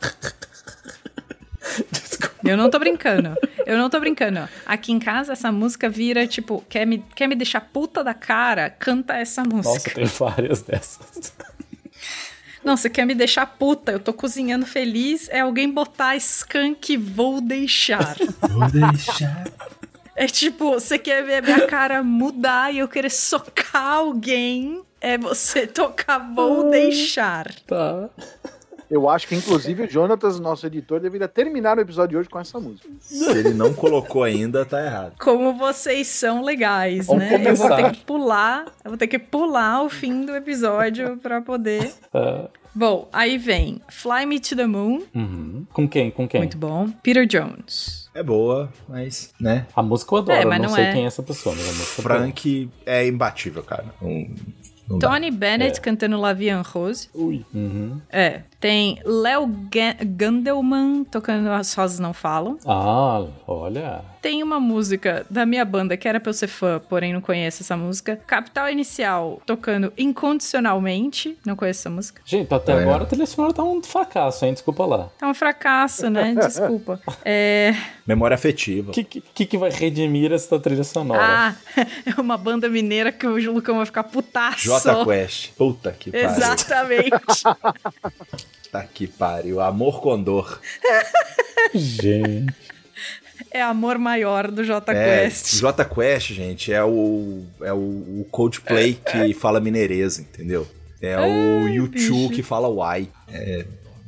Eu não tô brincando. Aqui em casa, essa música vira, tipo, quer me deixar puta da cara? Canta essa música. Nossa, tem várias dessas. Não, você quer me deixar puta, eu tô cozinhando feliz, é alguém botar Skank Vou Deixar. Vou deixar. É tipo, você quer ver a minha cara mudar e eu querer socar alguém, é você tocar Vou Deixar. Tá. Eu acho que, inclusive, o Jonatas, nosso editor, deveria terminar o episódio de hoje com essa música. Se ele não colocou ainda, tá errado. Como vocês são legais, Vamos né? começar. Eu vou ter que pular o fim do episódio pra poder... Bom, aí vem Fly Me to the Moon. Com quem? Muito bom. Peter Jones. É boa, mas, né? A música eu adoro, mas eu não sei quem é essa pessoa, mas a música Frank é imbatível, cara. Não dá. Tony Bennett cantando La Vie en Rose. Ui. Tem Léo Gandelman tocando As Rosas Não Falam. Ah, olha. Tem uma música da minha banda que era pra eu ser fã, porém não conheço essa música. Capital Inicial tocando Incondicionalmente. Não conheço essa música. Gente, até agora a trilha sonora tá um fracasso, hein? Desculpa lá. Tá um fracasso, né? Desculpa. Memória afetiva. O que vai redimir essa trilha sonora? É uma banda mineira que o Lucão vai ficar putaço. Jota Quest. Puta que pariu. Exatamente. Tá que pariu. Amor Condor. Gente. É Amor Maior do Jota Quest. Jota Quest, gente, é o Coldplay que fala mineireza, entendeu? É o U2 que fala uai. É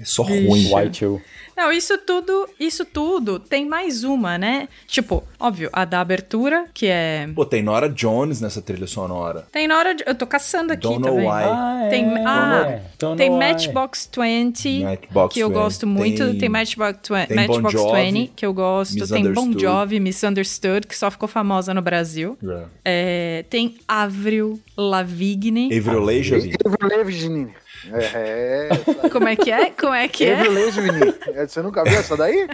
É só ruim. White You. Não, isso tudo tem mais uma, né? Tipo, óbvio, a da abertura, que é... Pô, tem Nora Jones nessa trilha sonora. Tem Nora... Eu tô caçando aqui, Don't tá Know vendo? Why. Tem Matchbox 20, que eu gosto muito. Tem Matchbox 20, que eu gosto. Tem Bon Jovi, Misunderstood, que só ficou famosa no Brasil. Tem Avril Lavigne. Avril Lavigne. Como é que é? Avril Lavigne. Você nunca viu essa daí?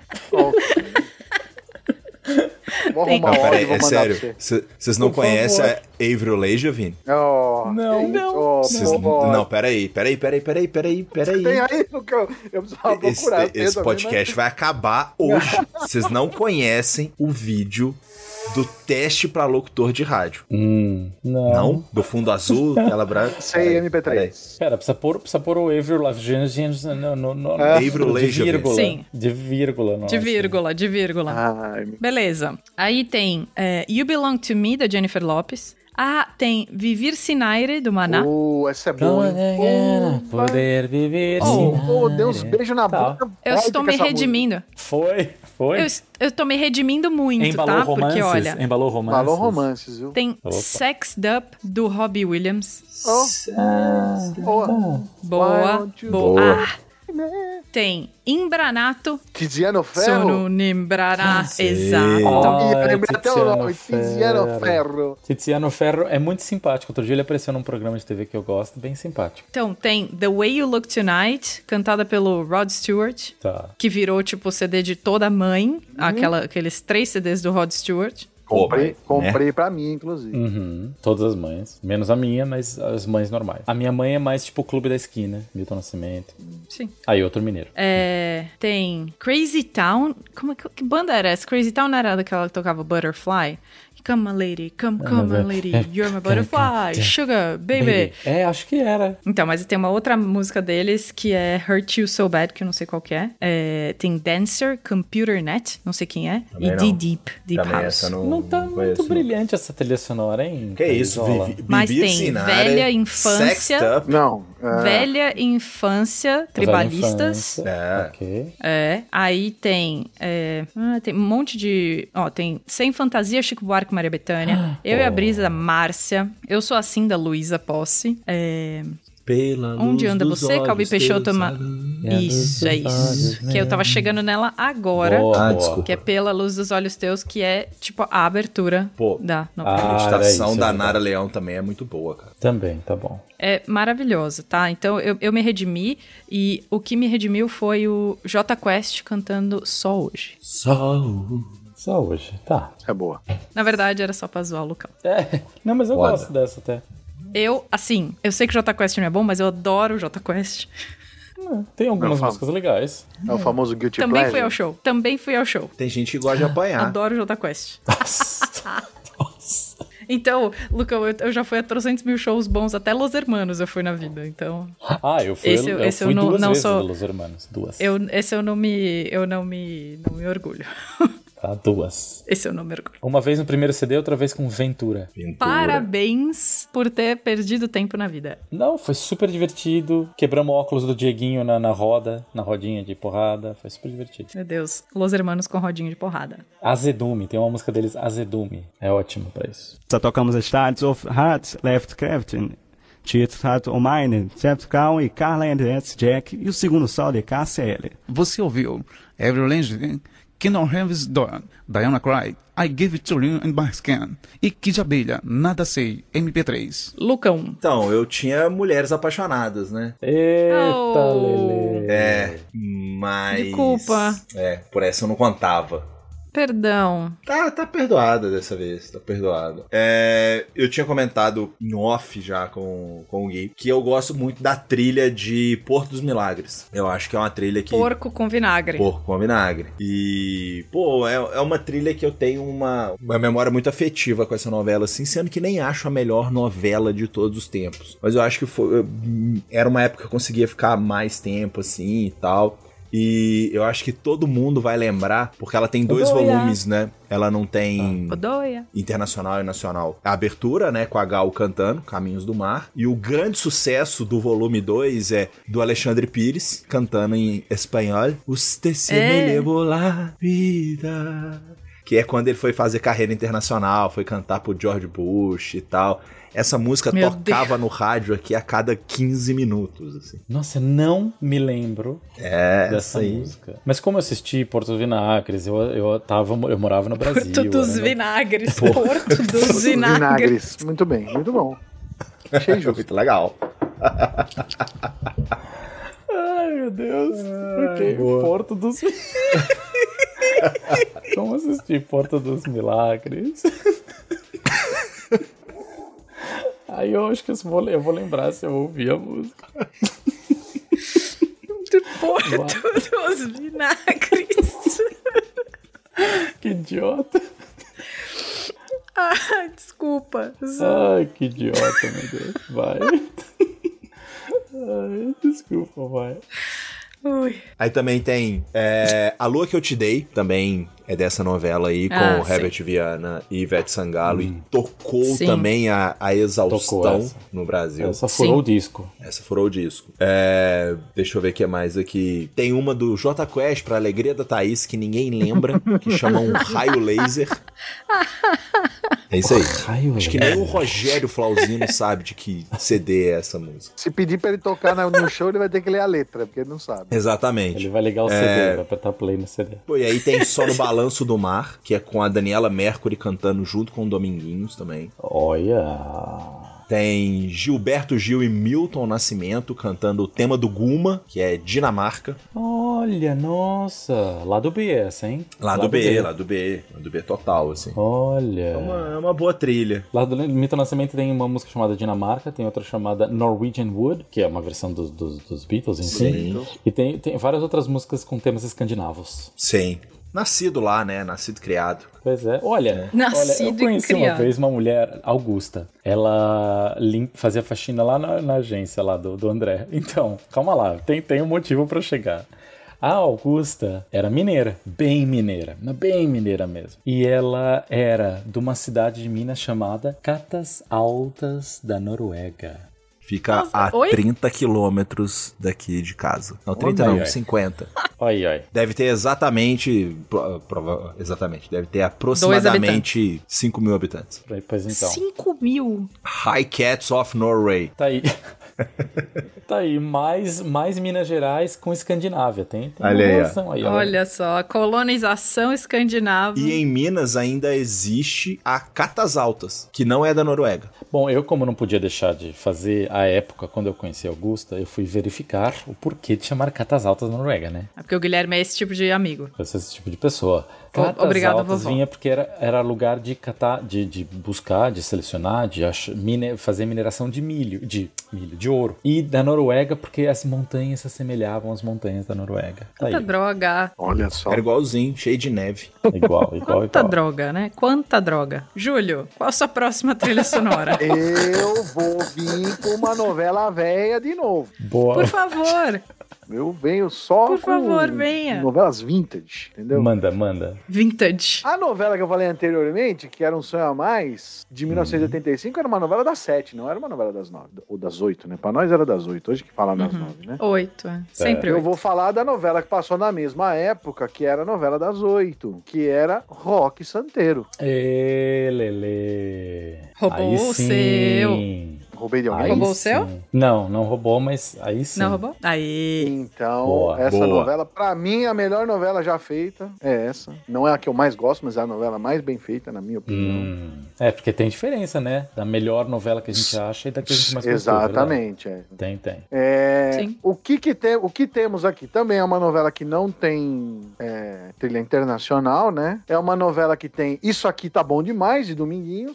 Vou arrumar o áudio e vou mandar sério. pra você. Vocês não conhecem a Avril Lavigne? Não. Não, peraí. Tem aí no que eu precisava procurar. Esse podcast vai acabar hoje. Vocês não conhecem o vídeo do teste pra locutor de rádio. Não. Do fundo azul, aquela branca. Sei, MP3. Pera, precisa pôr o Avril Lavigne no Avril Lavigne. de vírgula. Sim. De vírgula. De vírgula. Ai, Beleza. Aí tem You Belong to Me, da Jennifer Lopez. Tem Vivir Sinaire, do Maná. Essa é boa. Poder viver sem Deu uns beijos na boca. Eu estou me redimindo. Foi. Eu tô me redimindo muito, tá? Porque, olha... Embalou romances, viu? Tem Sexed Up, do Robbie Williams. Boa. Tem Imbranato. Tiziano Ferro. Sono Nimbranato. Exato. Até o nome, Tiziano Ferro. Tiziano Ferro é muito simpático. Outro dia ele apareceu num programa de TV que eu gosto, bem simpático. Então, tem The Way You Look Tonight, cantada pelo Rod Stewart. Tá. Que virou, tipo, o CD de toda a mãe. Aqueles 3 CDs do Rod Stewart. Comprei pra mim, inclusive. Todas as mães. Menos a minha, mas as mães normais. A minha mãe é mais tipo o Clube da Esquina, Milton Nascimento. Sim. Aí, outro mineiro. Tem Crazy Town. Que banda era essa? Crazy Town não era daquela que tocava Butterfly? Come my lady, come my lady, you're my butterfly, sugar, baby. Acho que era. Então, mas tem uma outra música deles que é Hurt You So Bad, que eu não sei qual que é. Tem Dancer, Computer Net, não sei quem é. Também e Deep House. Não tá muito brilhante essa trilha sonora, hein? Que isso, mas tem Velha Infância. Não. Velha Infância, Tribalistas. Ok. Aí tem um monte de... tem Sem Fantasia, Chico Buarque, Maria Bethânia. Eu e a Brisa, Márcia. Eu Sou Assim, da Luísa Posse. Onde Anda Você, Calbi Peixoto. Isso. Que eu tava chegando nela agora. Desculpa. Que é Pela Luz dos Olhos Teus, que é tipo a abertura da novela. A meditação da Nara Leão também é muito boa, cara. Também, tá bom. É maravilhoso, tá? Então eu me redimi, e o que me redimiu foi o Jota Quest cantando Só Hoje. Só hoje, tá. É boa. Na verdade, era só pra zoar o Lucão. Não, mas eu gosto dessa até. Eu sei que o Jota Quest não é bom, mas eu adoro o Jota Quest. Tem algumas músicas legais. É o famoso Guilty Também Pleasure. Também fui ao show. Tem gente que gosta de apanhar. Adoro o Jota Quest. Então, Lucão, eu já fui a 300 mil shows bons, até Los Hermanos eu fui na vida, então... eu fui, esse eu duas não vezes sou... Los Hermanos, duas. Esse eu não me orgulho. Duas. Esse eu não me orgulho. Uma vez no primeiro CD, outra vez com Ventura. Parabéns por ter perdido tempo na vida. Não, foi super divertido. Quebramos o óculos do Dieguinho na rodinha de porrada. Foi super divertido. Meu Deus, Los Hermanos com rodinha de porrada. Azedume, tem uma música deles, Azedume. É ótimo pra isso. Só tocamos as Stars of Hearts, Left Crafting, Cheats Heart of Mine, Jeff Cown e Carla and Jack, e o segundo sol de KCL. Você ouviu Avril Lavigne, Kingdom Heaven's Dawn, Diana Cry, I Give It To You in My Skin, e Kid Abelha, Nada Sei, MP3. Lucão. Então, eu tinha Mulheres Apaixonadas, né? Eita, Lelê. Mas... Desculpa. Por essa eu não contava. Perdão. Tá perdoada dessa vez, tá perdoada. Eu tinha comentado em off já com o Gui que eu gosto muito da trilha de Porto dos Milagres. Eu acho que é uma trilha que... Porco com vinagre. E, é uma trilha que eu tenho uma memória muito afetiva com essa novela, assim, sendo que nem acho a melhor novela de todos os tempos. Mas eu acho que era uma época que eu conseguia ficar mais tempo, assim, e tal. E eu acho que todo mundo vai lembrar, porque ela tem 2 volumes, né? Ela não tem internacional e nacional. A abertura, né, com a Gal cantando, Caminhos do Mar. E o grande sucesso do volume 2 é do Alexandre Pires, cantando em espanhol. Usted se me levó la vida. Que é quando ele foi fazer carreira internacional, foi cantar pro George Bush e tal. Essa música tocava no rádio aqui a cada 15 minutos, assim. Nossa, não me lembro dessa música. Mas como eu assisti Porto dos Vinagres, eu morava no Brasil. Porto dos Vinagres. Porto dos Vinagres. Muito bem, muito bom. Achei justo. Muito legal. Ai, meu Deus. Porque Porto dos Vinagres. Como assistir Porto dos Milagres? Aí eu acho que eu vou lembrar se eu ouvir a música. Do Porto dos Vinagres. Que idiota. Ah, desculpa. Ai, que idiota, meu Deus. Vai. Ai, desculpa, vai. Ui. Aí também tem A Lua Que Eu Te Dei, também é dessa novela aí, com o Herbert Viana e Ivete Sangalo, e tocou também a exaustão no Brasil. Essa furou o disco. Essa furou o disco. Deixa eu ver o que mais aqui. Tem uma do Jota Quest, pra alegria da Thaís, que ninguém lembra, que chama Um Raio Laser. É isso aí. Acho que nem o Rogério Flauzino sabe de que CD é essa música. Se pedir pra ele tocar no show, ele vai ter que ler a letra, porque ele não sabe. Exatamente. Ele vai ligar o CD, vai apertar play no CD. Pô, e aí tem Só no Balanço do Mar, que é com a Daniela Mercury cantando junto com o Dominguinhos também. Olha... Tem Gilberto Gil e Milton Nascimento cantando o tema do Guma, que é Dinamarca. Olha, nossa, lá do B essa, hein? Lá do B total, assim. Olha. É uma boa trilha. Lá do Milton Nascimento tem uma música chamada Dinamarca, tem outra chamada Norwegian Wood, que é uma versão dos Beatles, enfim. Sim. E tem várias outras músicas com temas escandinavos. Sim. Nascido lá, né? Nascido criado. Pois é. Olha, eu conheci uma vez uma mulher, Augusta. Ela fazia faxina lá na agência lá do André. Então, calma lá, tem um motivo pra chegar. A Augusta era mineira, bem mineira, mas bem mineira mesmo. E ela era de uma cidade de Minas chamada Catas Altas da Noruega. Fica a 30 quilômetros daqui de casa. Não, 30 não, 50. Ai. Deve ter exatamente, deve ter aproximadamente 5 mil habitantes. Pois então. 5 mil? High Cats of Norway. Tá aí. Tá aí, mais Minas Gerais com Escandinávia. Tem olha aí, relação aí. Olha só, a colonização escandinava. E em Minas ainda existe a Catas Altas, que não é da Noruega. Bom, eu como não podia deixar de fazer a época, quando eu conheci a Augusta, eu fui verificar o porquê de chamar Catas Altas na Noruega, né? É porque o Guilherme é esse tipo de amigo. Eu sou esse tipo de pessoa. Catas Obrigado, Altas vovó. vinha porque era lugar de catar, de buscar, de selecionar, de fazer mineração de milho, de ouro. E da Noruega porque as montanhas se assemelhavam às montanhas da Noruega. Quanta droga. Olha só. Era igualzinho, cheio de neve. Igual. Quanta droga, né? Quanta droga. Júlio, qual a sua próxima trilha sonora? Eu vou vir com uma novela velha de novo. Boa. Por favor. Eu venho só Por com favor, venha. novelas vintage, entendeu? Manda. Vintage. A novela que eu falei anteriormente, que era Um Sonho a Mais, de 1985, era uma novela das 7, não era uma novela das 9, ou das 8, né? Pra nós era das 8, hoje que fala das 9, né? 8, sempre 8. Eu vou falar da novela que passou na mesma época, que era a novela das 8, que era Rock Santeiro. Lelê. Roubou o seu. Roubei de alguém? Aí roubou o sim. seu? Não roubou, mas aí sim. Não roubou? Aí. Então, essa novela, pra mim, a melhor novela já feita é essa. Não é a que eu mais gosto, mas é a novela mais bem feita, na minha opinião. É, porque tem diferença, né? Da melhor novela que a gente acha e da que a gente mais gostou. Exatamente, Tem. Sim. O que temos aqui também é uma novela que não tem trilha internacional, né? É uma novela que tem Isso Aqui Tá Bom Demais, de Dominguinhos.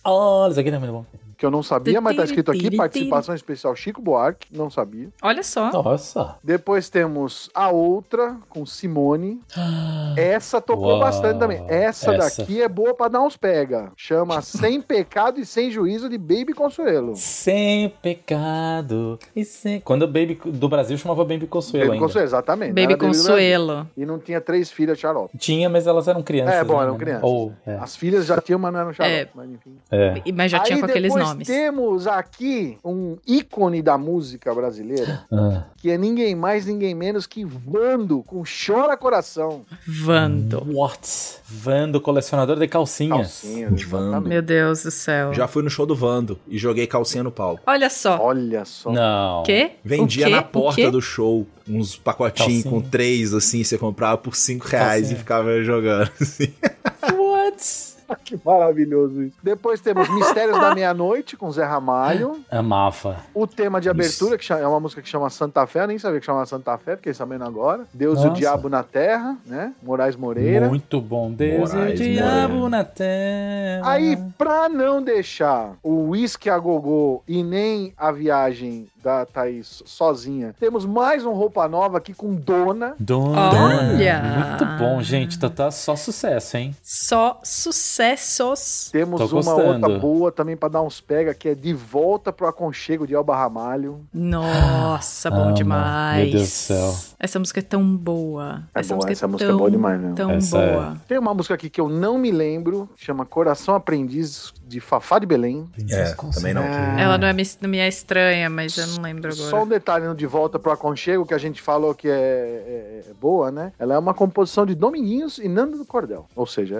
Olha, isso aqui tá muito bom. Que eu não sabia, mas tá escrito aqui, participação especial Chico Buarque, não sabia. Olha só. Nossa. Depois temos A Outra, com Simone. Essa tocou bastante também. Essa daqui é boa pra dar uns pega. Chama Sem Pecado e Sem Juízo, de Baby Consuelo. Sem pecado e sem... Quando o Baby do Brasil chamava Baby Consuelo ainda. Consuelo, exatamente. Baby Consuelo. E não tinha 3 filhas xarope. Tinha, mas elas eram crianças. Eram crianças. As filhas já tinham, mas não eram xarope. Mas enfim. Mas já tinha com aqueles nomes. Temos aqui um ícone da música brasileira, que é ninguém mais, ninguém menos que Vando, com Chora Coração. Vando. What? Vando, colecionador de calcinhas. Vando. Meu Deus do céu. Já fui no show do Vando e joguei calcinha no palco. Olha só. Não. Quê? Vendia na porta do show uns pacotinhos com 3, assim, você comprava por R$5 e ficava jogando, assim. What? Que maravilhoso isso. Depois temos Mistérios da Meia-Noite, com Zé Ramalho. Amava. O tema de abertura, que é uma música que chama Santa Fé, eu nem sabia que chamava Santa Fé, fiquei sabendo agora. Deus e o Diabo na Terra, né? Moraes Moreira. Muito bom. Deus e o Diabo na Terra. Aí, pra não deixar o Whisky a Gogô e nem a viagem da Thaís sozinha, temos mais um Roupa Nova aqui com Dona. Olha! Muito bom, gente. Tá só sucesso, hein? Só sucessos. Temos uma outra boa também pra dar uns pega, que é De Volta pro Aconchego, de Elba Ramalho. Nossa, bom demais. Meu Deus do céu. Essa música é tão boa. Essa música é boa demais, né? Tão boa. Tem uma música aqui que eu não me lembro, chama Coração Aprendiz, de Fafá de Belém. Também não. Ela não me é estranha, mas eu não lembro agora. Só um detalhe no De Volta pro Aconchego, que a gente falou que é boa, né? Ela é uma composição de Dominguinhos e Nando do Cordel. Ou seja,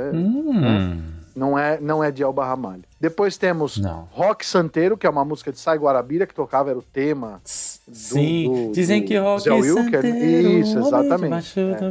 não é de Elba Ramalho. Depois temos Rock Santeiro, que é uma música de Sai Guarabira, que tocava, era o tema dizem que Rock Santeiro. Isso, exatamente.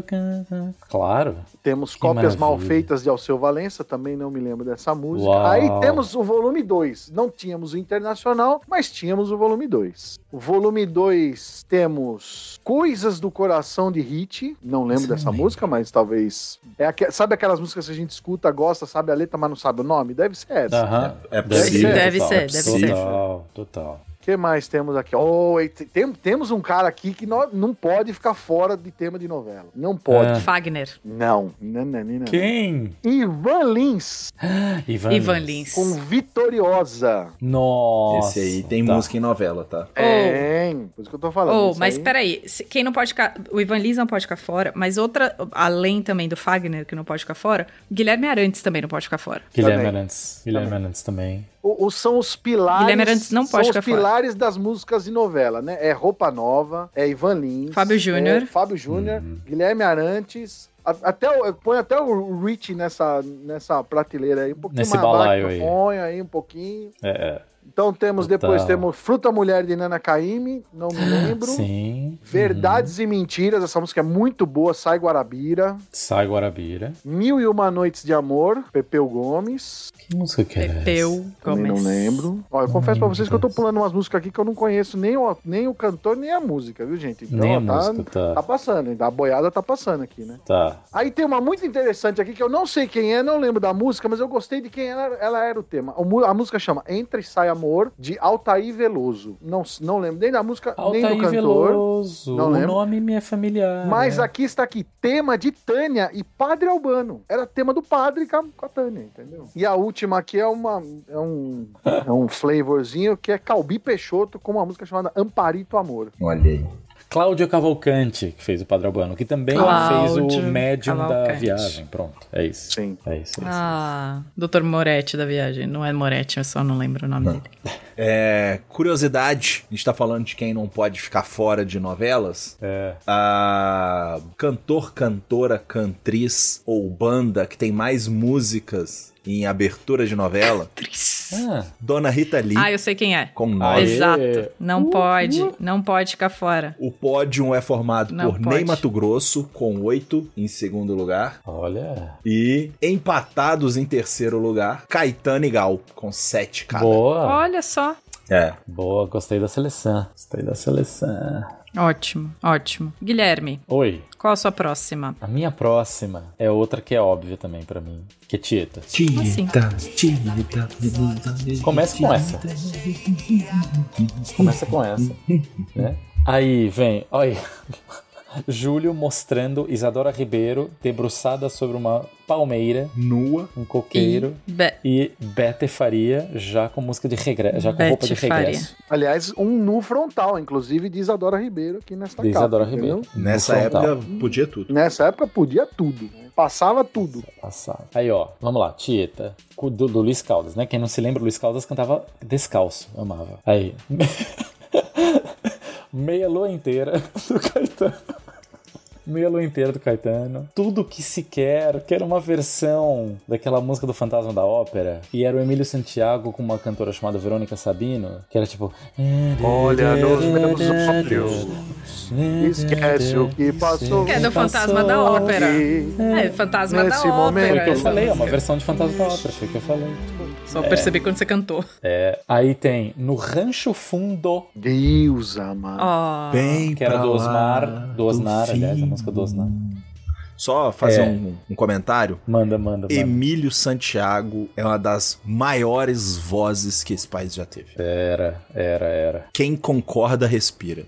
Claro. Temos Cópias Mal Feitas de Alceu Valença, também não me lembro dessa música. Aí temos o volume 2. Não tínhamos o Internacional, mas tínhamos o volume 2. O volume 2 temos Coisas do Coração, de Hit. Não lembro dessa música, mas talvez... Sabe aquelas músicas que a gente escuta, gosta, sabe a letra, mas não sabe o nome? Deve ser essa. É possível. Deve ser. Total. O que mais temos aqui? Temos um cara aqui que não pode ficar fora de tema de novela. Não pode. Fagner. Não. Quem? Ivan Lins. Ivan Lins. Com Vitoriosa. Nossa. Esse aí tem música em novela, tá? Por isso que eu tô falando. Mas peraí, quem não pode ficar... O Ivan Lins não pode ficar fora, mas outra, além também do Fagner, que não pode ficar fora, Guilherme Arantes também não pode ficar fora. Guilherme Arantes também. São os pilares. Guilherme Arantes não pode ficar fora. Pilares das músicas de novela, né? É Roupa Nova, é Ivan Lins, Fábio Júnior, Guilherme Arantes. Põe até o Rich nessa prateleira aí, um pouquinho nesse mais balaio abaixo. Põe aí um pouquinho. Então temos Fruta Mulher, de Nana Caymmi, não me lembro. Sim. Verdades e Mentiras, essa música é muito boa, Sai Guarabira. 1001 Noites de Amor, Pepeu Gomes. Que música que é Pepeu Gomes? Não lembro. Eu confesso pra vocês que eu tô pulando umas músicas aqui que eu não conheço nem o cantor, nem a música, viu, gente? Então, nem a música, tá passando, a boiada tá passando aqui, né? Tá. Aí tem uma muito interessante aqui, que eu não sei quem é, não lembro da música, mas eu gostei de quem ela era o tema. A música chama Entra e Sai Amor, de Altair Veloso. Não lembro nem da música, nem do cantor. Veloso. Não lembro. O nome me é familiar. Mas aqui está tema de Tânia e Padre Albano. Era tema do padre com a Tânia, entendeu? E a última aqui é um flavorzinho, que é Calbi Peixoto, com uma música chamada Amparito Amor. Olha aí. Cláudio Cavalcante, que fez o Padre Albano, que também fez o Médium da Viagem. Pronto, é isso. Sim. É isso. Dr. Moretti da Viagem. Não é Moretti, eu só não lembro o nome dele. Curiosidade, a gente tá falando de quem não pode ficar fora de novelas. A cantor, cantora, cantriz ou banda que tem mais músicas em abertura de novela, Dona Rita Lee. Eu sei quem é. Com 9. Exato. Não pode ficar fora. O pódio é formado por Ney Matogrosso, com 8 em segundo lugar. Olha. E empatados em terceiro lugar, Caetano e Gal, com 7 cada. Boa. Olha só. Boa, gostei da seleção. Ótimo, ótimo. Guilherme. Oi. Qual a sua próxima? A minha próxima é outra que é óbvia também pra mim, que é Tieta. Tieta. Começa com essa. Começa com essa, né? Aí vem, olha, Júlio mostrando Isadora Ribeiro debruçada sobre uma palmeira, nua, um coqueiro, e Bete Faria já com música de regresso, já com roupa de regresso. Aliás, um nu frontal, inclusive, de Isadora Ribeiro aqui nesta capa. Isadora Ribeiro. Nessa época podia tudo. Nessa época podia tudo. Passava tudo. Passava. Aí, ó, vamos lá, Tieta, do Luiz Caldas, né? Quem não se lembra, o Luiz Caldas cantava descalço, amava. Aí, Meia Lua Inteira do Caetano. Meia Lua Inteira do Caetano. Tudo que se quer, que era uma versão daquela música do Fantasma da Ópera. E era o Emílio Santiago com uma cantora chamada Verônica Sabino, que era tipo... Olha nos meus olhos, esquece o que passou. Que é do Fantasma da Ópera. É, Fantasma da Ópera. Foi o que eu falei, é uma versão de Fantasma da Ópera, foi o que eu falei. Só percebi quando você cantou. Aí tem No Rancho Fundo. Deus amado. Bem que era do Osmar, aliás, a música do Osmar. Só fazer um comentário. Manda. Emílio Santiago é uma das maiores vozes que esse país já teve. Era. Quem concorda, respira.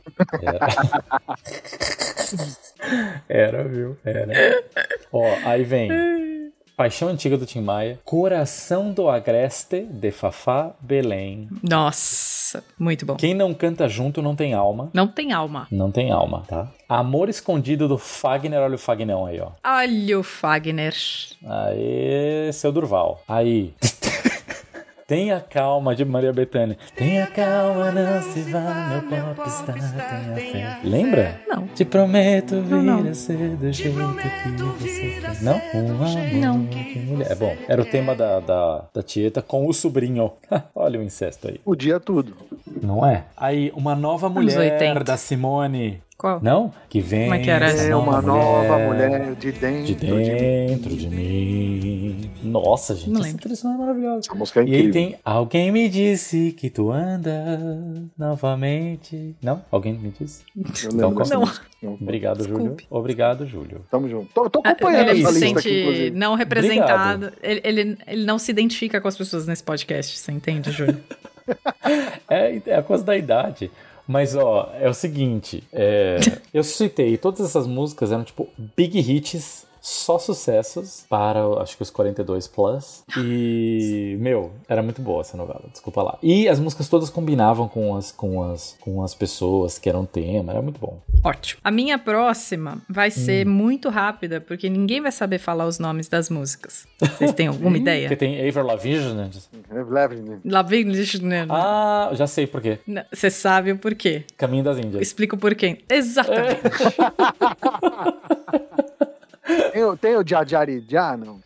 Era, viu? Ó, aí vem Paixão Antiga do Tim Maia, Coração do Agreste, de Fafá Belém. Nossa, muito bom. Quem não canta junto não tem alma. Não tem alma. Não tem alma, tá? Amor Escondido do Fagner, olha o Fagnão aí, ó. Olha o Fagner. Aí, seu Durval. Aí... Tenha calma, de Maria Bethânia. Tenha calma, não se vá, meu popstar, tenha fé. Lembra? Não. Te prometo vir a ser do jeito que você quer. Não? Não. É bom. Era o tema da Tieta com o sobrinho. Olha o incesto aí. Podia tudo. Não é? Aí, uma nova mulher da Simone... Qual? Não? Que vem. Como é que era? É uma nova mulher de dentro de mim. Nossa, gente, não essa trilha sonora é maravilhosa. Essa música é incrível. E aí tem Alguém Me Disse Que Tu Anda Novamente. Não? Alguém me disse? Então, não. Obrigado, Júlio. Obrigado, Júlio. Tamo junto. Tô acompanhando ele essa se lista sente aqui, inclusive. não representado. Ele não se identifica com as pessoas nesse podcast, você entende, Júlio? É a coisa da idade. Mas, ó, é o seguinte, eu citei, todas essas músicas eram, tipo, big hits, só sucessos para, acho que os 42 plus, e, meu, era muito boa essa novela, desculpa lá. E as músicas todas combinavam com as pessoas que eram tema, era muito bom. Ótimo. A minha próxima vai ser muito rápida, porque ninguém vai saber falar os nomes das músicas. Vocês têm alguma ideia? Porque tem Avril Lavigne. Lavigne. Ah, já sei por quê. Você sabe o porquê. Caminho das Índias. Explica o porquê. Exatamente. Tem o Jajarijá, não?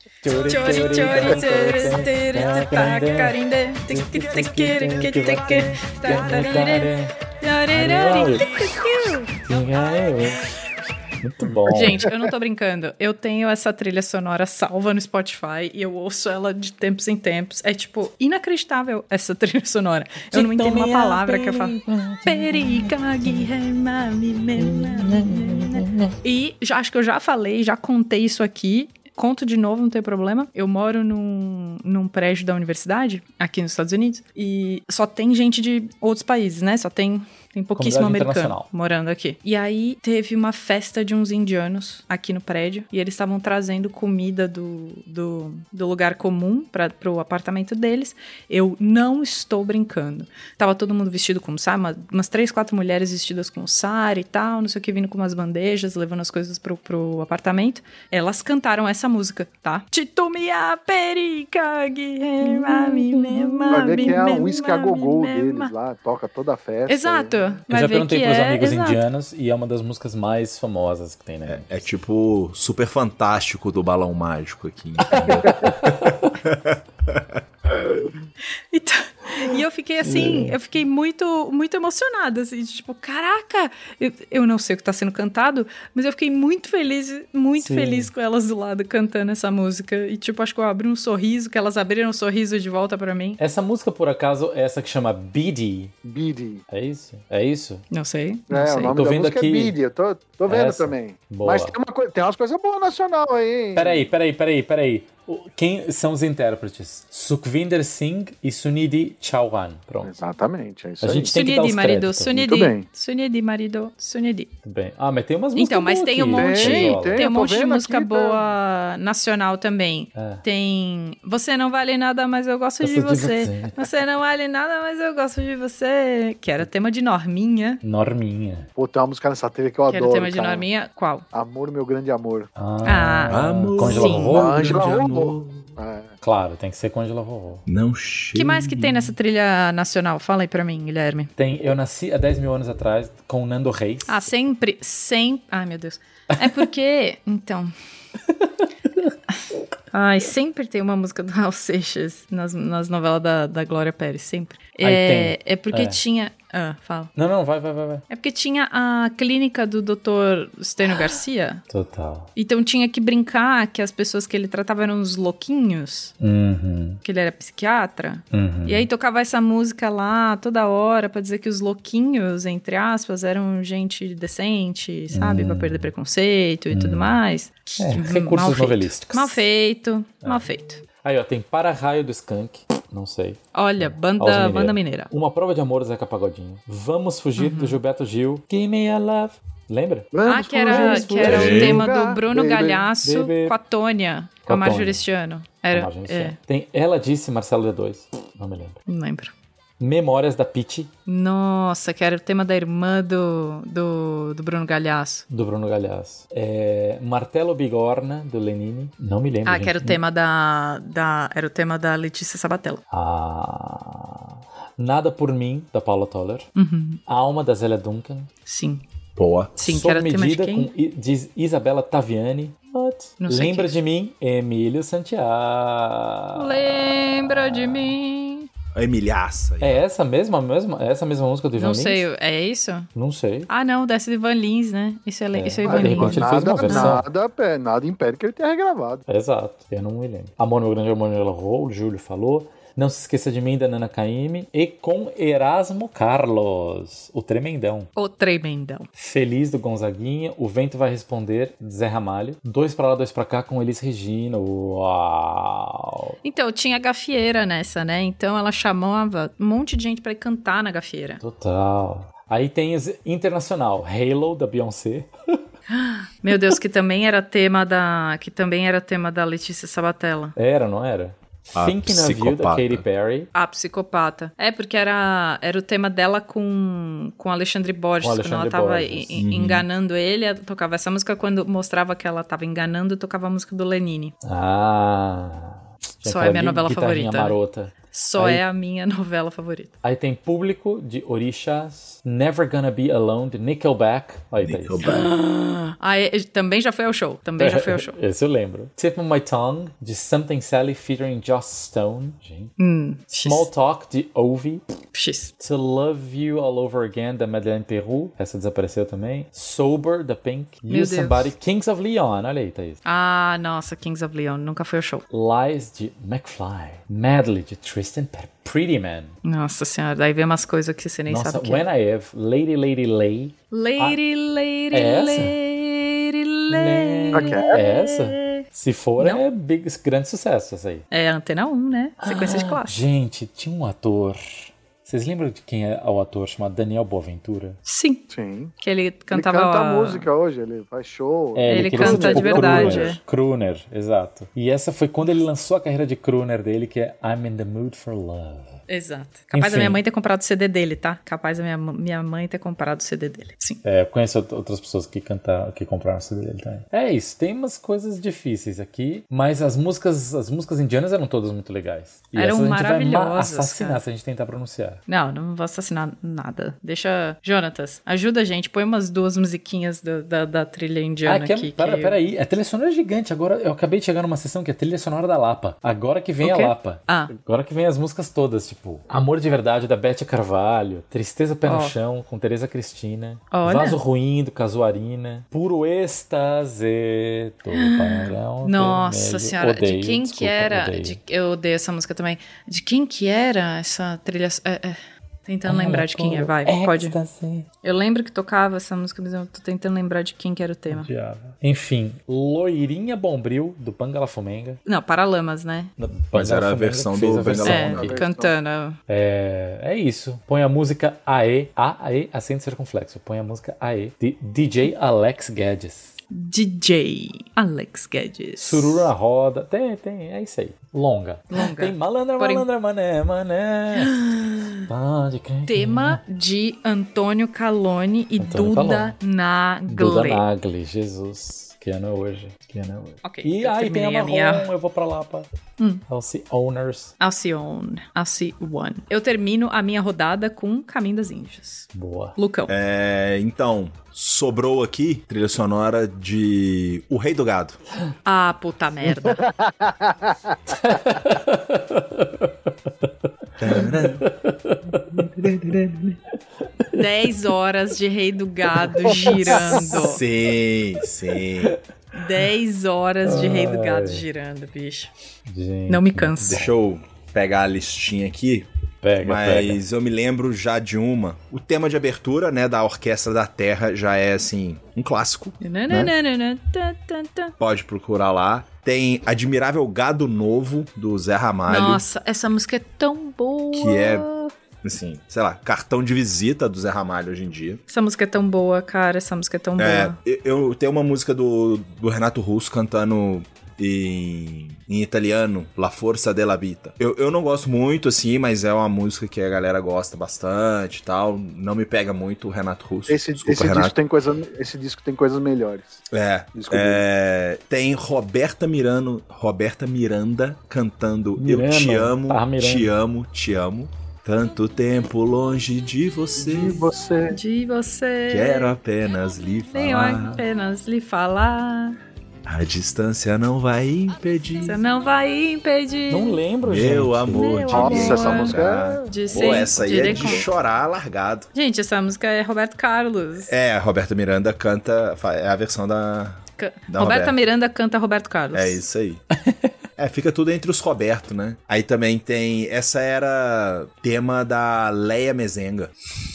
Muito bom. Gente, eu não tô brincando. Eu tenho essa trilha sonora salva no Spotify e eu ouço ela de tempos em tempos. É, tipo, inacreditável essa trilha sonora. Eu não entendo uma palavra que eu falo. E acho que eu já falei, já contei isso aqui. Conto de novo, não tem problema. Eu moro num prédio da universidade, aqui nos Estados Unidos, e só tem gente de outros países, né? Só tem pouquíssimo americano morando aqui. E aí teve uma festa de uns indianos aqui no prédio, e eles estavam trazendo comida do lugar comum pro apartamento deles. Eu não estou brincando. Tava todo mundo vestido com sari, umas 3, 4 mulheres vestidas com sari e tal, não sei o que, vindo com umas bandejas, levando as coisas pro apartamento. Elas cantaram essa música, tá? Titumia perica, vai ver que é a Whisky a Gogô deles lá, toca toda a festa. Exato. Eu já perguntei pros amigos indianos e é uma das músicas mais famosas que tem, né? É tipo Super Fantástico do Balão Mágico aqui. Então, e eu fiquei assim, eu fiquei muito, muito emocionada, assim, tipo, caraca, eu não sei o que tá sendo cantado, mas eu fiquei muito feliz com elas do lado cantando essa música. E tipo, acho que eu abri um sorriso, que elas abriram um sorriso de volta pra mim. Essa música, por acaso, é essa que chama Bidi. Bidi. É isso? É isso? Não sei. O nome da música aqui... é Bidi, eu tô vendo essa. também. Boa. Mas tem umas coisas boas nacional aí, hein? Peraí. Quem são os intérpretes? Sukhvinder Singh e Sunidhi Chauhan. Pronto. Exatamente, é isso aí. A gente tem que dar os créditos. Sunidhi, marido. Tudo bem. Ah, mas tem umas músicas então, mas tem um monte, tem um monte de música aqui, boa nacional também. Tem Você Não Vale Nada, Mas Eu Gosto de Você. Você Não Vale Nada, Mas Eu Gosto de Você. Que era tema de Norminha. Pô, tem uma música nessa trilha que eu adoro, era tema de cara. Norminha. Qual? Amor, Meu Grande Amor. Amor. Congela Vovô? Angela Vovô. Claro, tem que ser Congela Vovô. Não chega. Que mais que tem nessa trilha nacional? Fala aí pra mim, Guilherme. Eu nasci há 10 mil anos atrás com o Nando Reis. Sempre. Ai, meu Deus. É porque, então... Ai, sempre tem uma música do Raul Seixas nas novelas da Glória Pérez, sempre. É porque tinha... fala. Não, vai. É porque tinha a clínica do Dr. Stênio Garcia. Total. Então tinha que brincar que as pessoas que ele tratava eram uns louquinhos. Que ele era psiquiatra. E aí tocava essa música lá toda hora pra dizer que os louquinhos, entre aspas, eram gente decente, sabe? Pra perder preconceito e tudo mais. Recursos novelísticos. Mal feito. Aí, ó, tem Para-Raio do Skank. Não sei. Olha, banda mineira. Uma Prova de Amor do Zeca Pagodinho. Vamos Fugir do Gilberto Gil. Give me a love. Lembra? Que era o tema do Bruno Galhaço com a Tônia, com a Marjorie este ano. Tem Ela Disse, Marcelo D2. Não me lembro. Não lembro. Memórias da Pitty. Nossa, que era o tema da irmã do Bruno Galhaço. Do Bruno Galhaço. Martelo Bigorna, do Lenine. Não me lembro. Que era o tema era o tema da Letícia Sabatella. Nada por Mim, da Paula Toller. A Alma, da Zélia Duncan. Sim. Boa. Sim, Sob que era o tema de Medida, quem? diz Isabela Taviani. Lembra de Mim, Emílio Santiago. Lembra de mim. A Emilhaça. É essa mesma música do Ivan Lins? Não sei, é isso? Não sei. Não, dessa do Ivan Lins, né? Isso é Ivan Lins. De repente ele fez uma versão. Nada impede que ele tenha regravado. Exato, eu não me lembro. Amor, Meu Grande Amor, o Júlio falou. Não Se Esqueça de Mim, da Nana Caymmi. E com Erasmo Carlos, o Tremendão. Feliz, do Gonzaguinha. O Vento Vai Responder, de Zé Ramalho. Dois Pra Lá, Dois Pra Cá, com Elis Regina. Uau! Então, tinha gafieira nessa, né? Então ela chamava um monte de gente pra ir cantar na gafieira. Total. Aí tem Internacional, Halo, da Beyoncé. Meu Deus, que também era tema da Letícia Sabatella. Era, não era? Thinking of You, da Katy Perry. A Psicopata. Porque era o tema dela com Alexandre Borges. Quando ela tava enganando ele, tocava essa música. Quando mostrava que ela tava enganando, tocava a música do Lenine. Só é minha novela favorita. Marota. É a minha novela favorita. Aí tem Público, de Orixás. Never Gonna Be Alone, de Nickelback. Olha aí. Também já foi ao show. Esse eu lembro. Tip of My Tongue, de Something Sally, featuring Joss Stone. Gente. Small Talk, de Ovi. To Love You All Over Again, da Madeleine Peru. Essa desapareceu também. Sober, da Pink. You Somebody, Kings of Leon. Olha aí, Thaís. Nossa, Kings of Leon. Nunca foi ao show. Lies, de McFly. Medley, de Tristan Pretty Man. Nossa senhora, daí vem umas coisas que você nem sabe o que When I Have, Lady Lady Lay. Lady Lady Lay. É essa? Se for, é grande sucesso essa aí. É Antena 1, né? Sequência de clássico. Gente, tinha um ator... Vocês lembram de quem é o ator chamado Daniel Boaventura? Sim. Que ele cantava... Ele canta música hoje, ele faz show. Ele canta de verdade. Crooner, exato. E essa foi quando ele lançou a carreira de crooner dele, que é I'm in the Mood for Love. Exato. Capaz da minha mãe ter comprado o CD dele, tá? Capaz da minha mãe ter comprado o CD dele. Sim. Eu conheço outras pessoas que compraram o CD dele também. É isso, tem umas coisas difíceis aqui, mas as músicas indianas eram todas muito legais. E eram essas maravilhosas. A gente vai assassinar se a gente tentar pronunciar. Não vou assassinar nada. Deixa... Jonatas, ajuda a gente. Põe umas 2 musiquinhas da trilha indiana aqui. Peraí. A trilha sonora é gigante. Agora, eu acabei de chegar numa sessão que é a trilha sonora da Lapa. Agora que vem a Lapa. Agora que vem as músicas todas, tipo... Amor de Verdade, da Beth Carvalho. Tristeza Pé no Chão, com Tereza Cristina. Olha. Vaso Ruim, do Casuarina. Puro Êxtase. Nossa senhora, de quem que era? Eu odeio essa música também. De quem que era essa trilha? Tentando lembrar de quem é, vai, pode. Eu lembro que tocava essa música, mas eu tô tentando lembrar de quem que era o tema. Enfim, Loirinha Bombril, do Pangalafomenga. Não, Paralamas, né? Mas era a versão do Pangalafomenga. Cantando. É isso. Põe a música AE, acento circunflexo. Põe a música AE, de DJ Alex Guedes. DJ Alex Guedes. Sururu na roda. Tem, é isso aí. Longa. Tem malandra, mané. Tema de Antônio Calone e Duda Nagli. Duda Nagli, Jesus. Que ano é hoje? Okay, e aí tem a Marrom, eu vou pra lá pra Alcyowners. Alcyone. Eu termino a minha rodada com Caminho das Índias. Boa. Lucão. Então, sobrou aqui trilha sonora de O Rei do Gado. Ah, puta merda. 10 horas de Rei do Gado girando. Sim. 10 horas de Rei do Gado girando, bicho. Gente, não me canso. Deixa eu pegar a listinha aqui. Mas eu me lembro já de uma. O tema de abertura, né, da Orquestra da Terra já é, assim, um clássico. Né? Pode procurar lá. Tem Admirável Gado Novo, do Zé Ramalho. Nossa, essa música é tão boa. Que é, assim, sei lá, cartão de visita do Zé Ramalho hoje em dia. Essa música é tão boa, cara. Essa música é tão boa. Eu tenho uma música do Renato Russo cantando em italiano, La Forza della Vita. Eu não gosto muito, assim, mas é uma música que a galera gosta bastante e tal. Não me pega muito o Renato Russo. Esse disco tem coisas melhores. Tem Roberta Miranda cantando Eu Te Amo, Te Amo, Te Amo. Tanto tempo longe de você. Quero apenas lhe falar. A distância não vai impedir. Não lembro, gente. Meu amor. Nossa, essa música essa aí é de chorar largado. Gente, essa música é Roberto Carlos. A Roberta Miranda canta... É a versão da Roberta Miranda canta Roberto Carlos. É isso aí. Fica tudo entre os Roberto, né? Aí também tem... Essa era tema da Leia Mezenga.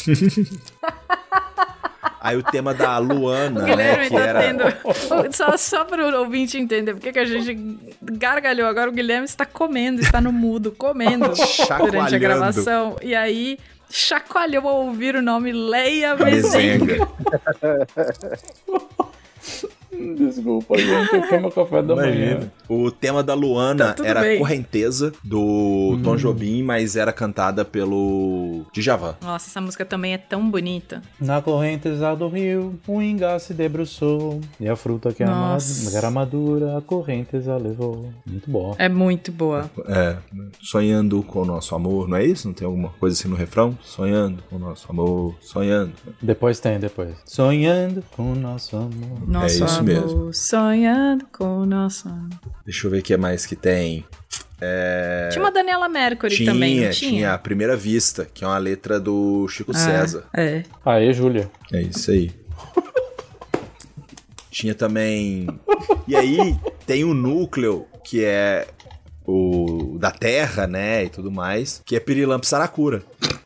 Aí o tema da Luana, né? Que era... Só para o ouvinte entender porque que a gente gargalhou. Agora o Guilherme está comendo, está no mudo, comendo durante a gravação. E aí chacoalhou ao ouvir o nome Leia Mezenga. Desculpa, gente, eu tomo café da manhã. O tema da Luana era bem. Correnteza, do Tom Jobim, mas era cantada pelo Djavan. Nossa, essa música também é tão bonita. Na correnteza do rio, o ingá se debruçou, e a fruta que era madura, a correnteza levou. Muito boa. É muito boa. Sonhando com o nosso amor, não é isso? Não tem alguma coisa assim no refrão? Sonhando com o nosso amor, sonhando. Depois. Sonhando com o nosso amor. Nosso isso amor, mesmo. Sonhando com o nosso amor. Deixa eu ver o que mais que tem. Tinha uma Daniela Mercury também, não tinha? Tinha A Primeira Vista, que é uma letra do Chico César. Aê, Júlia. É isso aí. Tinha também... E aí tem o núcleo, que é o da Terra, né, e tudo mais, que é Pirilampo Saracura.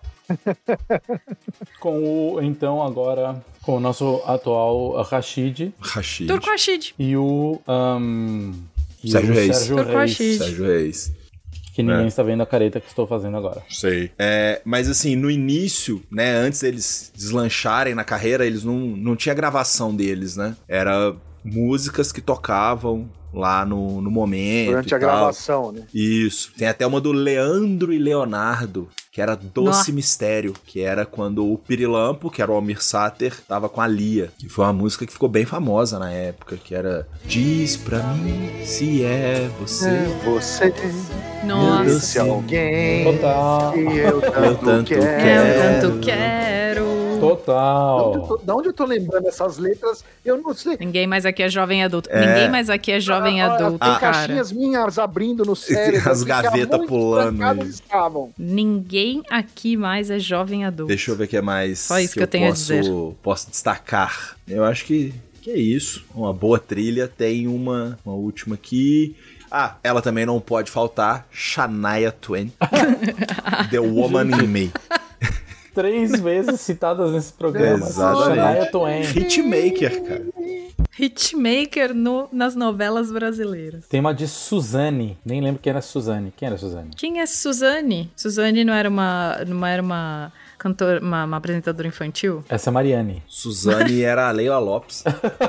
Então, agora, com o nosso atual Rashid. Turco Rashid. E o... Sérgio Reis. Sérgio Reis. Que ninguém está vendo a careta que estou fazendo agora. Sei. Mas assim, no início, né, antes deles deslancharem na carreira, eles não tinha gravação deles, né? Era músicas que tocavam lá no momento. Durante a gravação, né? Isso. Tem até uma do Leandro e Leonardo, que era Doce Mistério, que era quando o Pirilampo, que era o Almir Sater, tava com a Lia, que foi uma música que ficou bem famosa na época, que era Diz pra mim se é você. É você. Nossa. Se alguém. Total. Que eu tanto quero. Eu tanto quero. Total. Da onde eu tô lembrando essas letras, eu não sei. Ninguém mais aqui é jovem adulto. Ninguém mais aqui é jovem adulto, Tem cara. caixinhas minhas abrindo no cérebro. As gavetas pulando. Ninguém aqui mais é jovem adulto. Deixa eu ver o que é mais. Só isso que eu tenho a dizer. Posso destacar. Eu acho que é isso. Uma boa trilha. Tem uma última aqui. Ah, ela também não pode faltar. Shania Twain. The Woman in Me. 3 vezes citadas nesse programa. Shania Twain. Hitmaker, cara. Hitmaker nas novelas brasileiras. Tem uma de Suzane. Nem lembro quem era Suzane. Quem era Suzane? Quem é Suzane? Suzane não era uma cantora, uma apresentadora infantil? Essa é Mariane. Suzane era a Leila Lopes.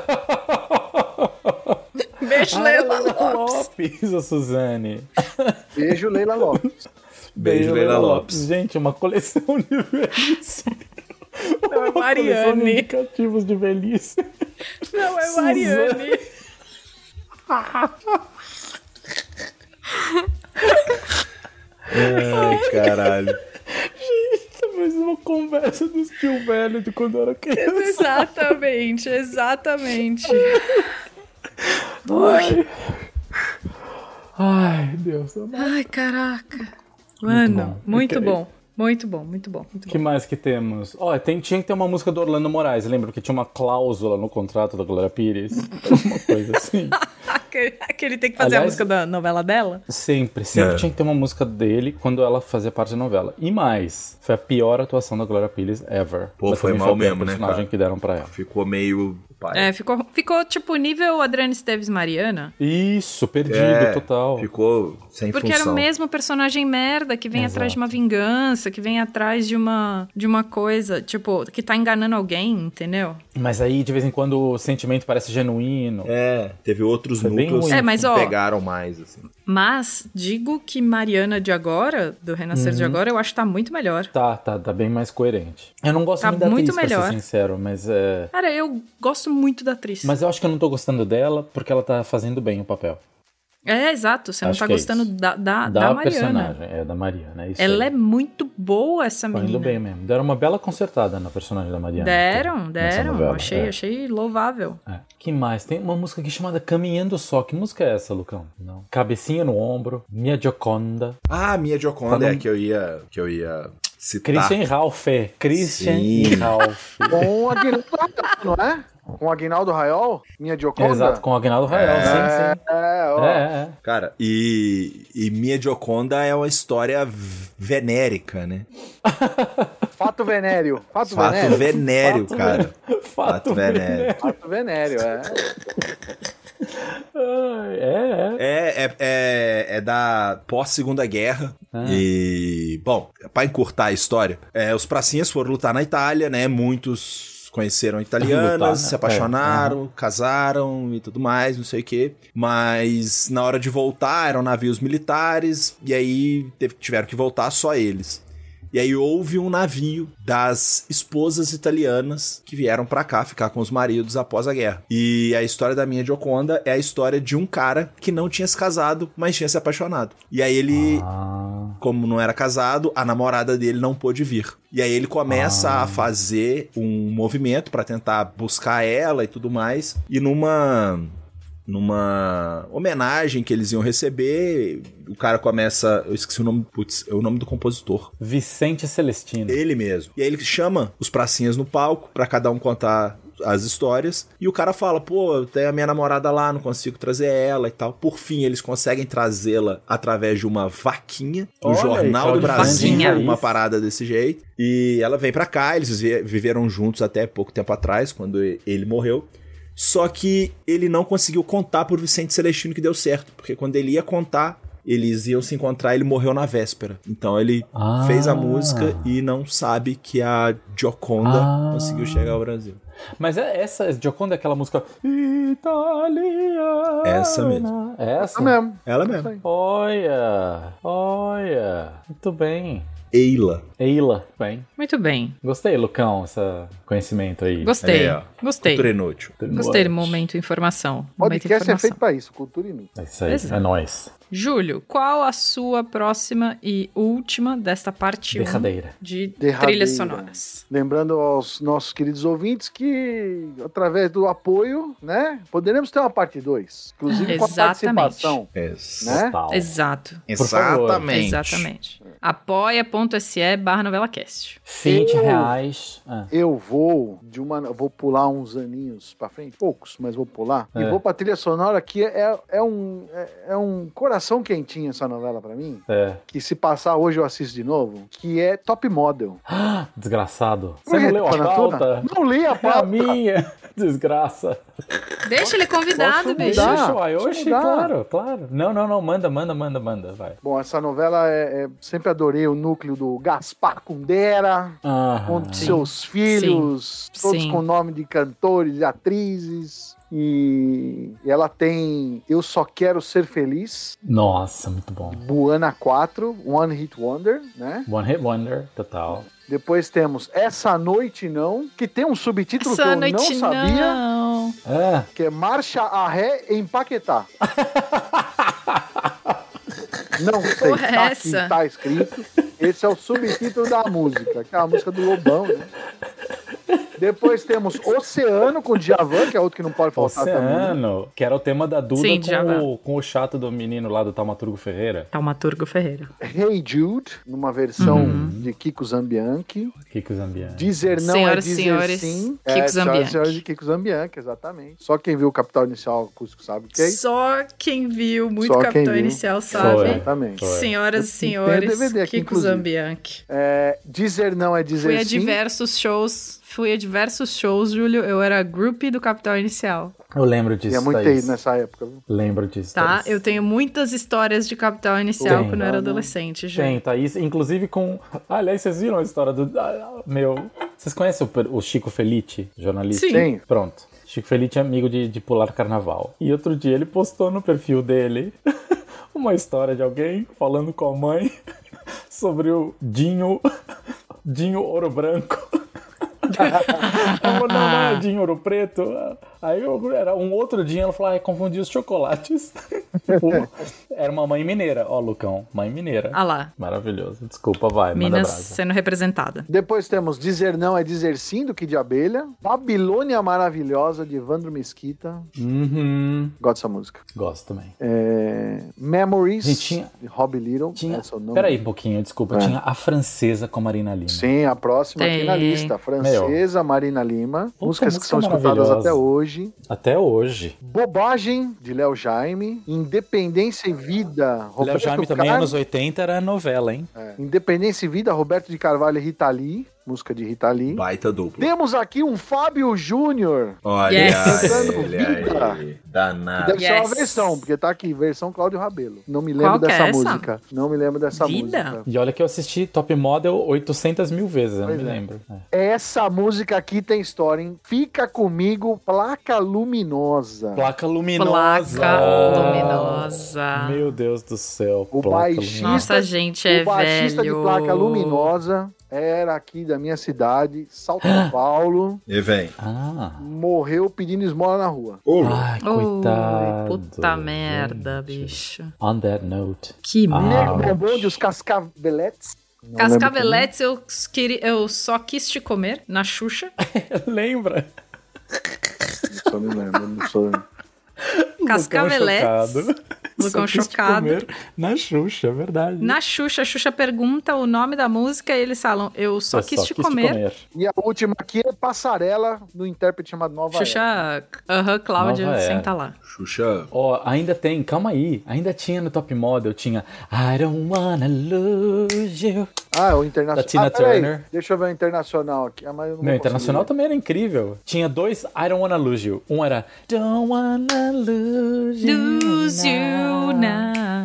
Beijo, Leila Lopes. A Suzane. Beijo, Leila Lopes. Beijo, Leila Lopes. Gente, uma coleção de velhice. Não, é Mariane. De indicativos de velhice. Não, é Mariane. Ai, caralho. Gente, talvez uma conversa dos tio velho de quando eu era criança. Exatamente. Ai, Deus. Ai, caraca. Mano, muito bom. Muito bom. O que mais que temos? Tinha que ter uma música do Orlando Moraes. Lembra que tinha uma cláusula no contrato da Glória Pires? Uma coisa assim. Que ele tem que fazer a música da novela dela? Sempre tinha que ter uma música dele quando ela fazia parte da novela. E mais, foi a pior atuação da Glória Pires ever. Pô, foi mal mesmo, né, personagem que deram pra ela. Ficou meio... Ficou tipo nível Adriana Esteves Mariana. Isso, perdido, total. Ficou sem Porque função. era o mesmo personagem merda que vem atrás de uma vingança, que vem atrás de uma coisa, tipo, que tá enganando alguém, entendeu? Mas aí, de vez em quando, o sentimento parece genuíno. Teve outros núcleos que pegaram mais, assim. Mas, digo que Mariana de agora, do Renascer de agora, eu acho que tá muito melhor. Tá bem mais coerente. Eu não gosto muito da atriz, pra ser sincero, mas é... Cara, eu gosto muito da atriz. Mas eu acho que eu não tô gostando dela porque ela tá fazendo bem o papel. Exato. Você não tá gostando da Mariana. Personagem, da Mariana. É isso ela aí. é muito boa, essa menina. Indo bem mesmo. Deram uma bela consertada na personagem da Mariana. Deram. Novela, achei louvável. Que mais? Tem uma música aqui chamada Caminhando Só. Que música é essa, Lucão? Não. Cabecinha no ombro. Mia Gioconda. Mia Gioconda é que eu ia citar. Christian Ralph. E Ralph. Com o Aguinaldo, não é? Com o Aguinaldo Raiol? Mia Gioconda? Exato, com o Aguinaldo Raiol, sim. Cara, e Mia Gioconda é uma história venérica, né? Fato venério. Fato venéreo, cara. Fato venéreo. Fato venéreo, É da pós-Segunda Guerra. E, bom, pra encurtar a história, os pracinhas foram lutar na Itália, né? Muitos conheceram italianas, se apaixonaram, casaram e tudo mais, não sei o quê. Mas na hora de voltar, eram navios militares, e aí tiveram que voltar só eles. E aí houve um navio das esposas italianas que vieram pra cá ficar com os maridos após a guerra. E a história da Mia Gioconda é a história de um cara que não tinha se casado, mas tinha se apaixonado. E aí ele, como não era casado, a namorada dele não pôde vir. E aí ele começa a fazer um movimento pra tentar buscar ela e tudo mais. E numa homenagem que eles iam receber, o cara começa... Eu esqueci o nome... é o nome do compositor. Vicente Celestino. Ele mesmo. E aí ele chama os pracinhas no palco pra cada um contar as histórias. E o cara fala, pô, tem a minha namorada lá, não consigo trazer ela e tal. Por fim, eles conseguem trazê-la através de uma vaquinha no Jornal do Brasil, uma parada desse jeito. E ela vem pra cá, eles viveram juntos até pouco tempo atrás, quando ele morreu. Só que ele não conseguiu contar pro Vicente Celestino que deu certo, porque quando ele ia contar, eles iam se encontrar, ele morreu na véspera. Então ele fez a música e não sabe que a Gioconda conseguiu chegar ao Brasil. Mas essa Gioconda é aquela música italiana. Essa mesmo. Essa mesmo. Ela mesmo. Olha. Muito bem. Eila. Bem. Muito bem. Gostei, Lucão, esse conhecimento aí. Gostei. Gostei. Cultura inútil. Gostei do momento informação. Podcast é feito pra isso, cultura inútil. É isso aí, é nóis. Júlio, qual a sua próxima e última desta parte de trilhas sonoras? Lembrando aos nossos queridos ouvintes que, através do apoio, né, poderemos ter uma parte 2. Inclusive com a participação. Né? Exato. Exatamente. apoia.se/NovelaCast. R$20. Eu vou pular uns aninhos pra frente, poucos, mas vou pular. E vou pra trilha sonora que é um coração quentinho essa novela pra mim. Que se passar hoje eu assisto de novo, que é Top Model. Desgraçado. Você não leu a pauta? Não li a pauta. É a minha. Desgraça. Deixa ele convidado, bicho. Claro. Não, manda, vai. Bom, essa novela sempre adorei o núcleo do Gaspar Kundera, com seus filhos, todos com nome de cantores e atrizes. E ela tem Eu Só Quero Ser Feliz. Nossa, muito bom. Buana 4, One Hit Wonder, né? One Hit Wonder, total. Depois temos Essa Noite Não, que tem um subtítulo que eu não sabia. Que é Marcha a Ré em Paquetá. Não sei, tá escrito. Esse é o subtítulo da música, que é a música do Lobão, né? Depois temos Oceano com Djavan, que é outro que não pode faltar também. Oceano, que era o tema da Duda com o chato do menino lá do Taumaturgo Ferreira. Hey Jude, numa versão de Kiko Zambianchi. Dizer Não Senhoras é Dizer senhores, Sim. Kiko Zambianchi. Senhoras de Kiko Zambianchi, exatamente. Só quem viu o Capital Inicial Acústico sabe o que é isso. Só quem viu muito Capital Inicial sabe. Exatamente. Senhoras e senhores, Kiko Zambianchi. Dizer Não é Dizer Sim. Fui a diversos shows, Júlio. Eu era groupie do Capital Inicial. Eu lembro disso. Tinha muito ido nessa época. Viu? Lembro disso. Tá, eu tenho muitas histórias de Capital Inicial quando eu era adolescente, Júlio. Tem, Thaís. Inclusive com... aliás, vocês viram a história do... Vocês conhecem o Chico Felitti, jornalista? Sim. Pronto. Chico Felitti é amigo de pular carnaval. E outro dia ele postou no perfil dele uma história de alguém falando com a mãe sobre o Dinho Ouro Branco. Não é Dinho Ouro Preto. Aí era um outro dia, ela falou, confundi os chocolates. Era uma mãe mineira. Ó, Lucão, mãe mineira. Lá. Maravilhoso. Desculpa, vai. Minas sendo representada. Depois temos Dizer Não é Dizer Sim, do Kid Abelha. Babilônia Maravilhosa, de Evandro Mesquita. Gosto dessa música. Gosto também. Memories, de Robbie Little. Peraí um pouquinho, desculpa. Tinha a Francesa com a Marina Lima. Sim, a próxima aqui na lista. Francesa, Marina Lima. Músicas que são escutadas até hoje. Bobagem, de Léo Jaime. Independência e Vida, Léo Jaime também, anos 80, era novela, hein? Independência e Vida, Roberto de Carvalho e Rita Lee. Música de Rita Lee. Baita dupla. Temos aqui um Fábio Júnior. Olha ele. Danado. Deve ser uma versão, porque tá aqui, versão Cláudio Rabelo. Não me lembro dessa música. Não me lembro dessa música. E olha que eu assisti Top Model 800 mil vezes, eu não me lembro. Essa música aqui tem história, hein? Fica Comigo, Placa Luminosa. Placa Luminosa. Meu Deus do céu. O baixista, nossa, gente, é velho. O baixista de Placa Luminosa era aqui da minha cidade, São Paulo. E vem. Morreu pedindo esmola na rua. Ai, coitado. Puta merda, bicho. On that note. Que merda. Bonde, os Cascaveletes. Cascaveletes, eu só quis te comer na Xuxa. Lembra? Só me lembro, não sou... Cascaveletes. Lucão chocado. Na Xuxa, é verdade. Na Xuxa, a Xuxa pergunta o nome da música e eles falam, eu só quis te comer. E a última aqui é Passarela, do intérprete chamado Nova Xuxa, Cláudia, senta lá. Xuxa. Ainda tem, calma aí, ainda tinha no Top Model, tinha I Don't Wanna Lose You. O Internacional. Da Tina Turner. Aí, deixa eu ver o Internacional aqui. Mas eu não Internacional também era incrível. Tinha dois I Don't Wanna Lose You. Um era Don't Wanna Lose You Now.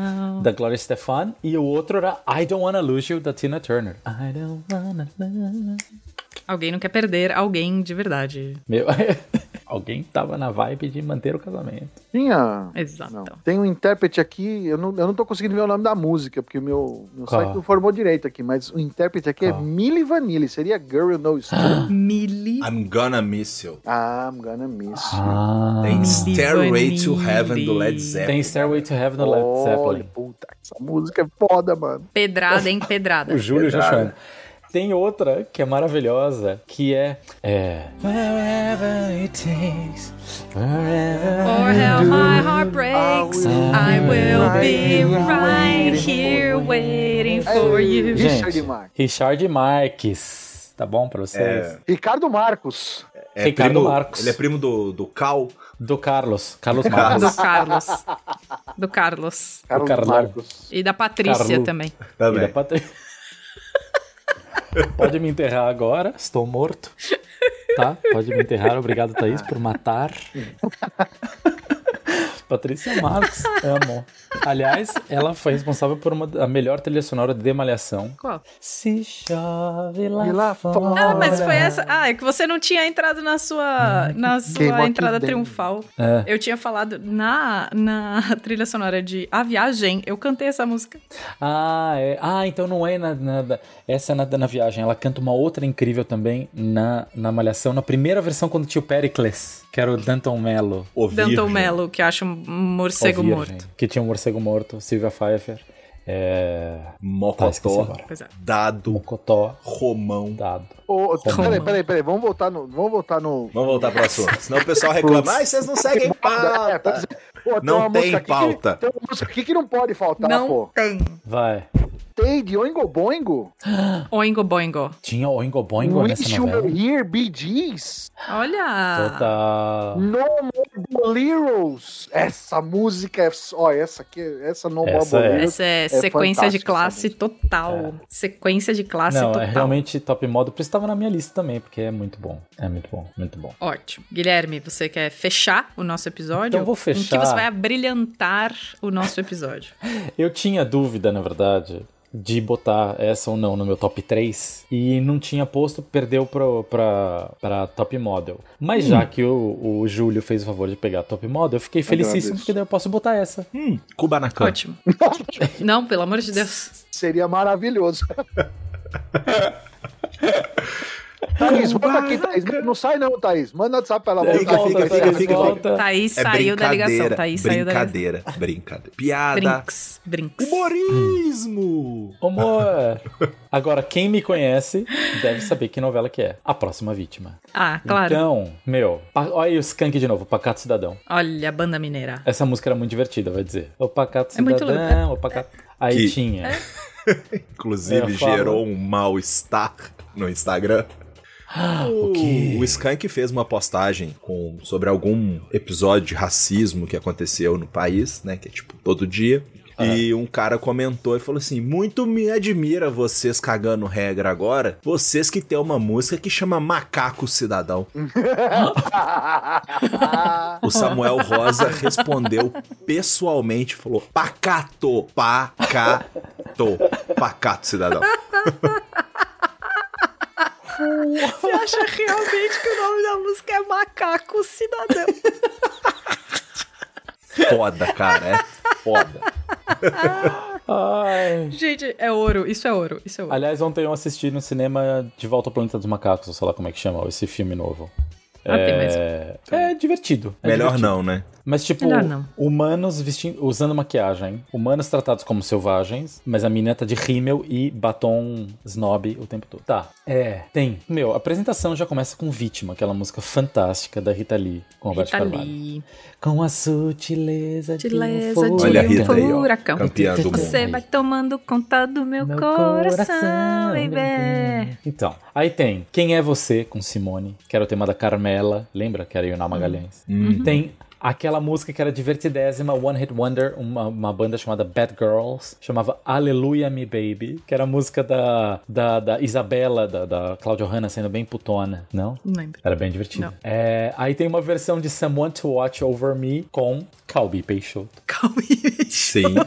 da Gloria Estefan, e o outro era I Don't Wanna Lose You, da Tina Turner. I don't wanna lose. Alguém não quer perder alguém de verdade. Meu, alguém tava na vibe de manter o casamento. Tinha... Exato. Não. Tem um intérprete aqui, eu não tô conseguindo ver o nome da música, porque meu site não formou direito aqui, mas o intérprete aqui é Milli Vanilli, seria Girl You Know It's True. Milli. I'm Gonna Miss You. I'm Gonna Miss You. Tem Stairway to Heaven do Led Zeppelin. Tem Stairway to Heaven do Led Zeppelin. Olha, puta, essa música é foda, mano. Pedrada, hein? Pedrada. O Júlio já chorando. Tem outra que é maravilhosa, que é Wherever it takes, wherever Or how my heart breaks, I will be right here waiting for you. Richard Marques. Tá bom pra vocês? Ricardo Marcos. Ricardo Marcos. Ele é primo do Cal? Do Carlos. Carlos Marcos. Do Carlos. Carlos Marcos. E da Patrícia também. E da Patrícia. Pode me enterrar agora, estou morto. Tá? Pode me enterrar. Obrigado, Thaís, por matar. Patrícia Marcos, amo. Aliás, ela foi responsável por a melhor trilha sonora de Malhação. Qual? Se chove lá fora. Ah, mas foi essa. Ah, é que você não tinha entrado na sua entrada triunfal. Eu tinha falado na trilha sonora de A Viagem, eu cantei essa música. Então não é essa é na Viagem. Ela canta uma outra incrível também na Malhação, na primeira versão quando tinha o Pericles, que era o Danton Mello. Danton Mello, que eu acho um morcego morto. Que tinha um morcego morto, Silvia Pfeiffer. Mocotó, Dado, Mocotó, Romão. Dado. Peraí, vamos voltar pro assunto. Senão o pessoal reclama, vocês não seguem pauta. Não tem pauta. Tem uma música aqui que não pode faltar, não tem. Vai. Tem de Oingo Boingo. Oingo Boingo. Tinha Oingo Boingo nessa novela? Wish You Were Here, Bee Gees. Olha. Total. No More Boleros. Essa música é... essa No More Boleros essa é sequência de classe total. Sequência de classe total. Não, é realmente top modo. Por isso estava na minha lista também, porque é muito bom. É muito bom, muito bom. Ótimo. Guilherme, você quer fechar o nosso episódio? Então eu vou fechar. Em que você vai abrilhantar o nosso episódio? Eu tinha dúvida, na verdade, de botar essa ou não no meu top 3 e não tinha posto, perdeu pra top model. Mas já que o Júlio fez o favor de pegar top model, eu fiquei felicíssimo porque daí eu posso botar essa. Kubanacan. Ótimo. Não, pelo amor de Deus. Seria maravilhoso. Thaís, volta aqui, Thaís. Não sai não, Thaís. Manda no WhatsApp pra ela voltar. Fica. Thaís saiu da ligação. Brincadeira. Piada. Brinks. Humorismo. Humor. Agora, quem me conhece deve saber que novela que é. A Próxima Vítima. Ah, claro. Então, olha aí o Skank de novo, Pacato Cidadão. Olha a Banda Mineira. Essa música era muito divertida, vai dizer. O Pacato Cidadão, o Pacato... Aí tinha... Inclusive, gerou um mal-estar no Instagram. O Skank fez uma postagem sobre algum episódio de racismo que aconteceu no país, né? Que é tipo todo dia. E um cara comentou e falou assim: muito me admira vocês cagando regra agora, vocês que tem uma música que chama Macaco Cidadão. O Samuel Rosa respondeu pessoalmente, falou: Pacato Cidadão. Você acha realmente que o nome da música é Macaco Cidadão? Foda, cara, é foda. Ai. Gente, é ouro, isso é ouro. Aliás, ontem eu assisti no cinema De Volta ao Planeta dos Macacos, ou sei lá como é que chama, esse filme novo. Tem mesmo. É divertido. Melhor não, né? Mas, tipo, humanos usando maquiagem, humanos tratados como selvagens, mas a menina tá de rímel e batom snob o tempo todo. Tá. Tem. A apresentação já começa com Vítima, aquela música fantástica da Rita Lee, com Roberto Carvalho. Com a sutileza de um Olha a Rita aí, ó, furacão. Campeã do mundo. Você vai tomando conta do meu coração, baby. Então, aí tem Quem é Você, com Simone, que era o tema da Carmela, lembra? Que era Ioná Magalhães. Tem aquela música que era divertidésima, One Hit Wonder, uma banda chamada Bad Girls, chamava Aleluia Me Baby, que era a música da Isabela, da Cláudia Hanna sendo bem putona, não? Não lembro. Era bem divertido. Aí tem uma versão de Someone to Watch Over Me com Calbi Peixoto. Calbi Peixoto. Sim.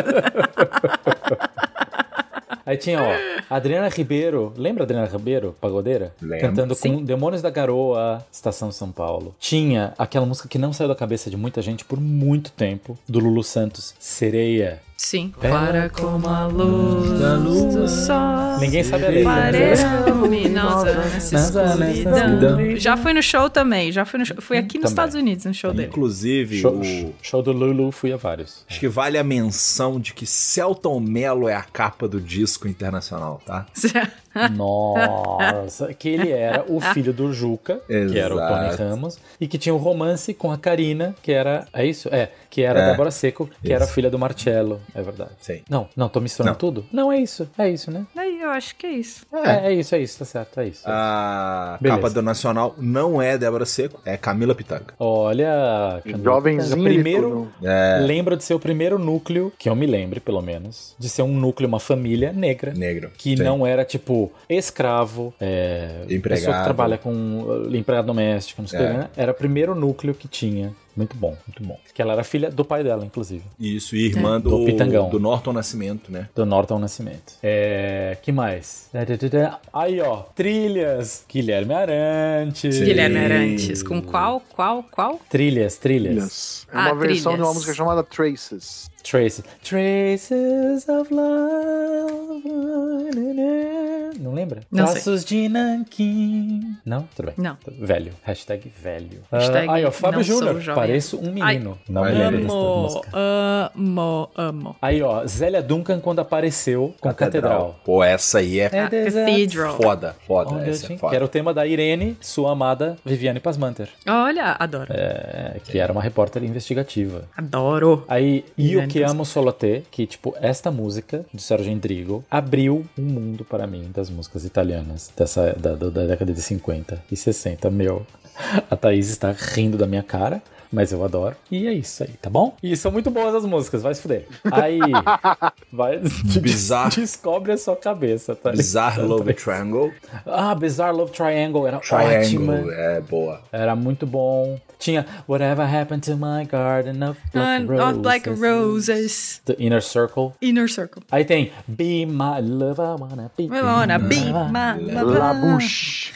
Aí tinha, Adriana Ribeiro. Lembra a Adriana Ribeiro, pagodeira? Lembro. Cantando com Demônios da Garoa, Estação São Paulo. Tinha aquela música que não saiu da cabeça de muita gente por muito tempo, do Lulu Santos, Sereia. Sim. Para como a luz da luz do sol. Ninguém sabe a letra. Pareça luminosa nessa escuridão. Já fui no show também. Fui aqui nos Estados Unidos, no show dele. Inclusive, show do Lulu, fui a vários. Acho que vale a menção de que Selton Mello é a capa do disco internacional, tá? Nossa, que ele era o filho do Juca, que era o Tony Ramos, e que tinha um romance com a Karina, que era... É isso? Que era a Débora Seco, que era a filha do Marcello. É verdade. Sim. Não, tô misturando tudo? Não, é isso, né? Aí, eu acho que é isso. É isso, tá certo, é isso. A capa do Nacional não é Débora Seco, é Camila Pitanga. Olha, Camila Jovenzinho. Primeiro, lembro de ser o primeiro núcleo, que eu me lembre, pelo menos, de ser um núcleo, uma família negra. Negro. Que não era, tipo, escravo, empregado. Pessoa que trabalha com empregado doméstico, não sei o que, né? Era o primeiro núcleo que tinha. Muito bom, muito bom. Que ela era filha do pai dela, inclusive. Isso, e irmã do Pitangão. Do Norton Nascimento, né? Do Norton Nascimento. Que mais? Aí, trilhas. Guilherme Arantes. Guilherme Arantes. Com qual? Trilhas. É uma versão de uma música chamada Traces. Traces of Love. Não lembra? Não Traços de Nanquim. Não? Tudo bem. Não. Velho. Hashtag velho. Hashtag Fábio Júnior. Pareço um menino. Ai, não me lembro dessa música. Amo. Aí, Zélia Duncan quando apareceu com Catedral. Pô, essa aí é Cathedral. Foda. Essa é foda. Que era o tema da Irene, sua amada Viviane Pasmanter. Olha, adoro. Que era uma repórter investigativa. Adoro. Aí, Io Que Amo Solo Te, que, tipo, esta música do Sergio Endrigo abriu um mundo para mim das músicas italianas da década de 50 e 60. A Thaís está rindo da minha cara, mas eu adoro. E é isso aí, tá bom? E são muito boas as músicas, vai se fuder. Aí, descobre a sua cabeça, tá? Bizarre Love Triangle. Bizarre Love Triangle era ótima. É boa. Era muito bom. Tinha Whatever Happened to My Garden of Black Roses. The Inner Circle. Aí tem Be My Love, I Wanna Be My Love. La Bouche.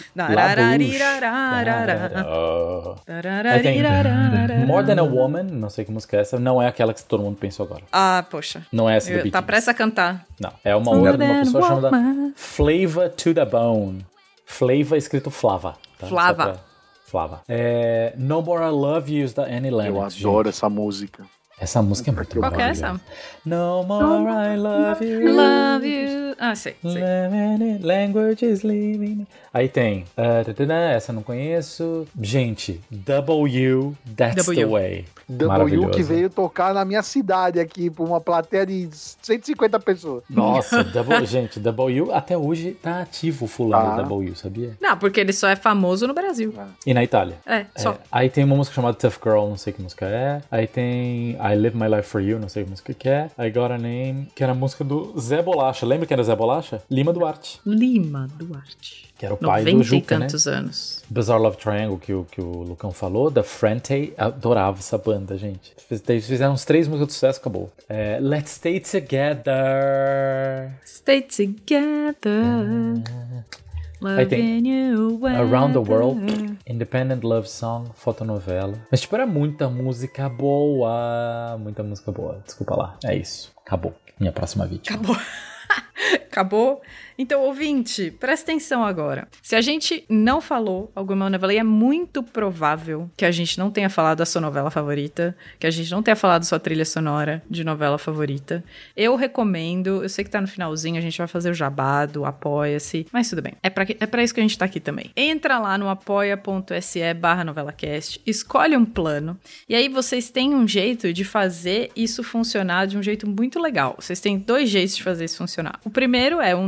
Aí tem More Than a Woman, não sei que música é essa, não é aquela que todo mundo pensou agora. Poxa. Não é essa do Beatles. Tá prestes a cantar. Não, é uma outra de uma pessoa chamada Flava to the Bone. Flava escrito Flava. Tá? Flava. No More I Love You da Annie Lennox. Eu adoro essa música. Essa música é muito boa. Qual que é essa? No more I love you. Love you. Sei. Language is leaving me. Aí tem. Essa eu não conheço. Gente, W, That's the Way. W que veio tocar na minha cidade aqui, por uma plateia de 150 pessoas. Nossa, gente, W até hoje tá ativo o fulano W, sabia? Não, porque ele só é famoso no Brasil. E na Itália. Só. Aí tem uma música chamada Tough Girl, não sei que música é. Aí tem I Live My Life For You, não sei que música que é. I Got a Name, que era a música do Zé Bolacha. Lembra quem era Zé Bolacha? Lima Duarte. Que era o pai do Juca, né? 90 e tantos anos. Bizarre Love Triangle, que o Lucão falou, da Frente, adorava essa banda, gente. Eles fizeram uns 3 músicas de sucesso, acabou. Let's Stay Together. Stay Together. Aí tem Around the World, Independent Love Song, fotonovela. Mas tipo, era muita música boa. Muita música boa. Desculpa lá. É isso. Acabou. Minha próxima vítima. Acabou? Então, ouvinte, presta atenção agora. Se a gente não falou alguma novela, e é muito provável que a gente não tenha falado da sua novela favorita, que a gente não tenha falado sua trilha sonora de novela favorita, eu recomendo, eu sei que tá no finalzinho, a gente vai fazer o jabado, apoia-se, mas tudo bem. É pra isso que a gente tá aqui também. Entra lá no apoia.se/novelacast, escolhe um plano, e aí vocês têm um jeito de fazer isso funcionar de um jeito muito legal. Vocês têm 2 jeitos de fazer isso funcionar. O primeiro é um dos planos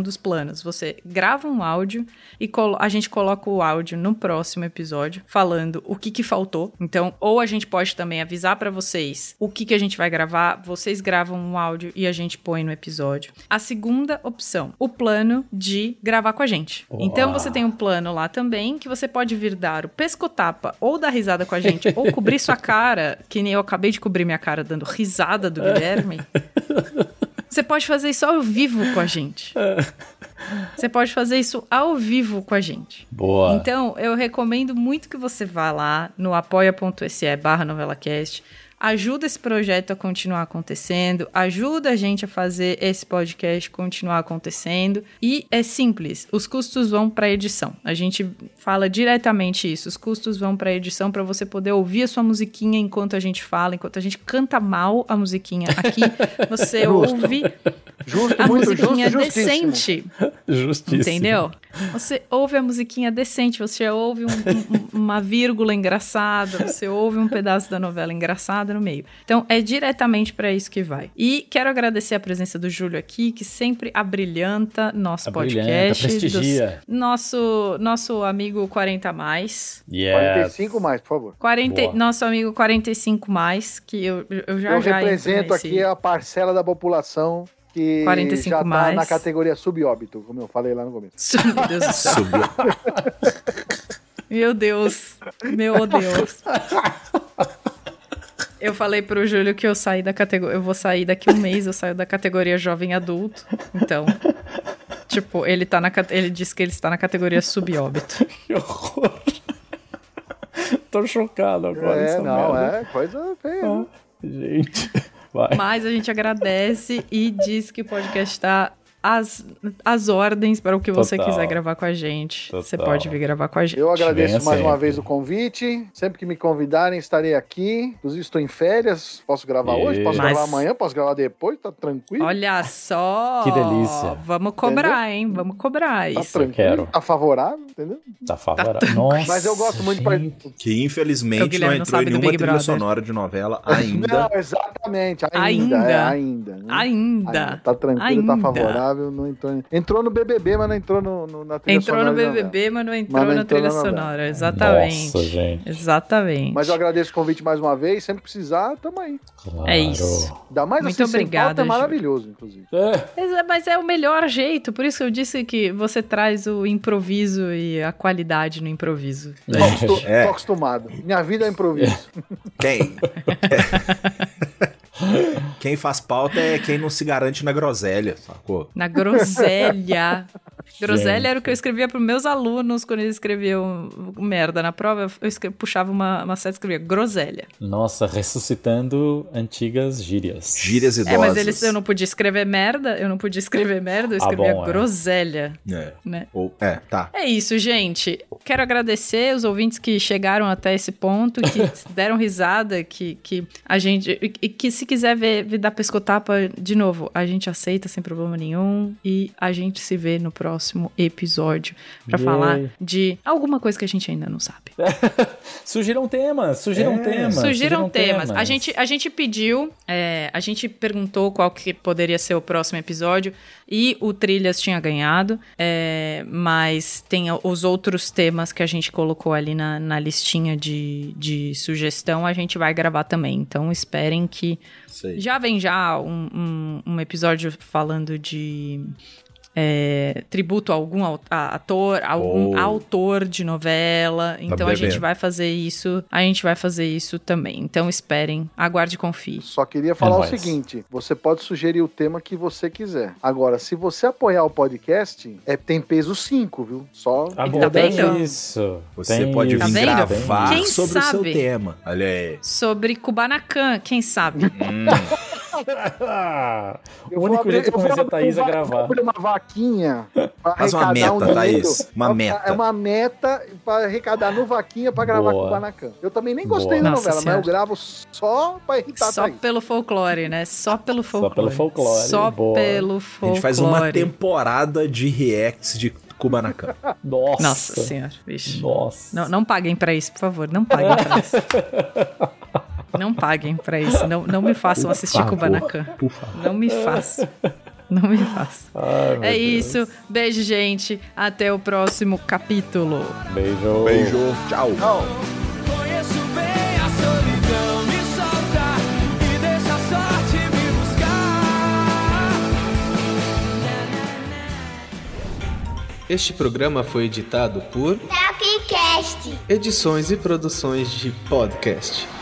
planos. Você grava um áudio e a gente coloca o áudio no próximo episódio, falando o que faltou. Então, ou a gente pode também avisar pra vocês o que a gente vai gravar, vocês gravam um áudio e a gente põe no episódio. A segunda opção, o plano de gravar com a gente. Então, você tem um plano lá também, que você pode vir dar o pescotapa ou dar risada com a gente, ou cobrir sua cara, que nem eu acabei de cobrir minha cara dando risada do Guilherme. Você pode fazer isso ao vivo com a gente. Você pode fazer isso ao vivo com a gente. Boa. Então, eu recomendo muito que você vá lá no apoia.se/NovelaCast. Ajuda esse projeto a continuar acontecendo, ajuda a gente a fazer esse podcast continuar acontecendo. E é simples, os custos vão para edição. A gente fala diretamente isso, os custos vão para edição para você poder ouvir a sua musiquinha enquanto a gente fala, enquanto a gente canta mal a musiquinha aqui, você ouve a musiquinha decente. Justíssimo. Entendeu? Você ouve a musiquinha decente, você ouve uma vírgula engraçada, você ouve um pedaço da novela engraçada no meio. Então, é diretamente para isso que vai. E quero agradecer a presença do Júlio aqui, que sempre abrilhanta nosso podcast. Prestigia. Nosso amigo 40+. Yes. 45+, por favor. Nosso amigo 45+, que eu já represento aqui a parcela da população que 45 já tá mais. Na categoria subóbito, como eu falei lá no começo. Meu Deus do céu. Meu Deus. Meu Deus. Eu falei pro Júlio que eu saí da categoria. Eu vou sair daqui um mês, eu saio da categoria jovem adulto. Então, tipo, ele disse que ele está na categoria subóbito. Que horror. Tô chocado agora. É coisa feia. Gente. Vai. Mas a gente agradece e diz que o podcast está as ordens para o que você quiser gravar com a gente. Você pode vir gravar com a gente. Eu agradeço mais uma vez o convite. Sempre que me convidarem, estarei aqui. Inclusive, estou em férias. Posso gravar hoje? Posso gravar amanhã? Posso gravar depois? Tá tranquilo? Olha só! Que delícia. Vamos cobrar, entendeu? Hein? Vamos cobrar isso. Tá tranquilo? Tá favorável, entendeu? Tá favorável. Nossa. Mas eu gosto muito que infelizmente não entrou em nenhuma trilha sonora de novela ainda. Não, exatamente. Ainda. Tá tranquilo, tá favorável. Não entrou no BBB, mas não entrou na trilha sonora. Entrou no BBB, mas não entrou na trilha sonora. Exatamente. Nossa, gente. Exatamente. Mas eu agradeço o convite mais uma vez. Sempre precisar, tamo aí. Claro. É isso. Ainda mais muito assim, obrigada. É maravilhoso, inclusive. Mas é o melhor jeito. Por isso eu disse que você traz o improviso e a qualidade no improviso. Tô acostumado. Minha vida é improviso. Quem faz pauta é quem não se garante na groselha, sacou? Na groselha. Groselha era o que eu escrevia para os meus alunos quando eles escreviam merda na prova. Eu puxava uma seta e escrevia groselha. Nossa, ressuscitando antigas gírias. Gírias idosas. Mas eu não podia escrever merda, eu escrevia groselha. Né? Tá. É isso, gente. Quero agradecer os ouvintes que chegaram até esse ponto, que deram risada, que a gente... E que se quiser vir dar pescotapa de novo, a gente aceita sem problema nenhum. E a gente se vê no próximo episódio pra falar de alguma coisa que a gente ainda não sabe. Surgiram temas. A gente pediu, a gente perguntou qual que poderia ser o próximo episódio e o Trilhas tinha ganhado, mas tem os outros temas que a gente colocou ali na listinha de sugestão, a gente vai gravar também. Então esperem que já vem um episódio falando de... tributo a algum ator, autor de novela. Então a gente vai fazer isso. Também. Então esperem, aguarde e confie. Só queria falar o seguinte: você pode sugerir o tema que você quiser. Agora, se você apoiar o podcast, tem peso 5, viu? Só tá vendo? Isso. Você pode vir gravar sobre o seu tema. Olha aí. Sobre Kubanacan, quem sabe? O único jeito de convencer a Thaís a gravar. Uma vaquinha pra faz uma meta, Thaís. Uma meta. É uma meta pra arrecadar no vaquinha pra gravar com o Kubanacan. Eu também nem gostei da novela, mas eu gravo só pra irritar a Thaís. Só pelo folclore, né? Só pelo folclore. A gente faz uma temporada de reacts de Kubanacan. Nossa senhora, bicho. Não paguem pra isso, por favor. Não paguem pra isso. Não paguem pra isso. Não me façam assistir Kubanacan. Não me façam. Não me faça. Ai, é isso. Beijo, gente. Até o próximo capítulo. Beijo. Beijo. Tchau. Tchau. Conheço bem a solidão, me solta e deixa a sorte me buscar. Este programa foi editado por Tapcast. Edições e produções de podcast.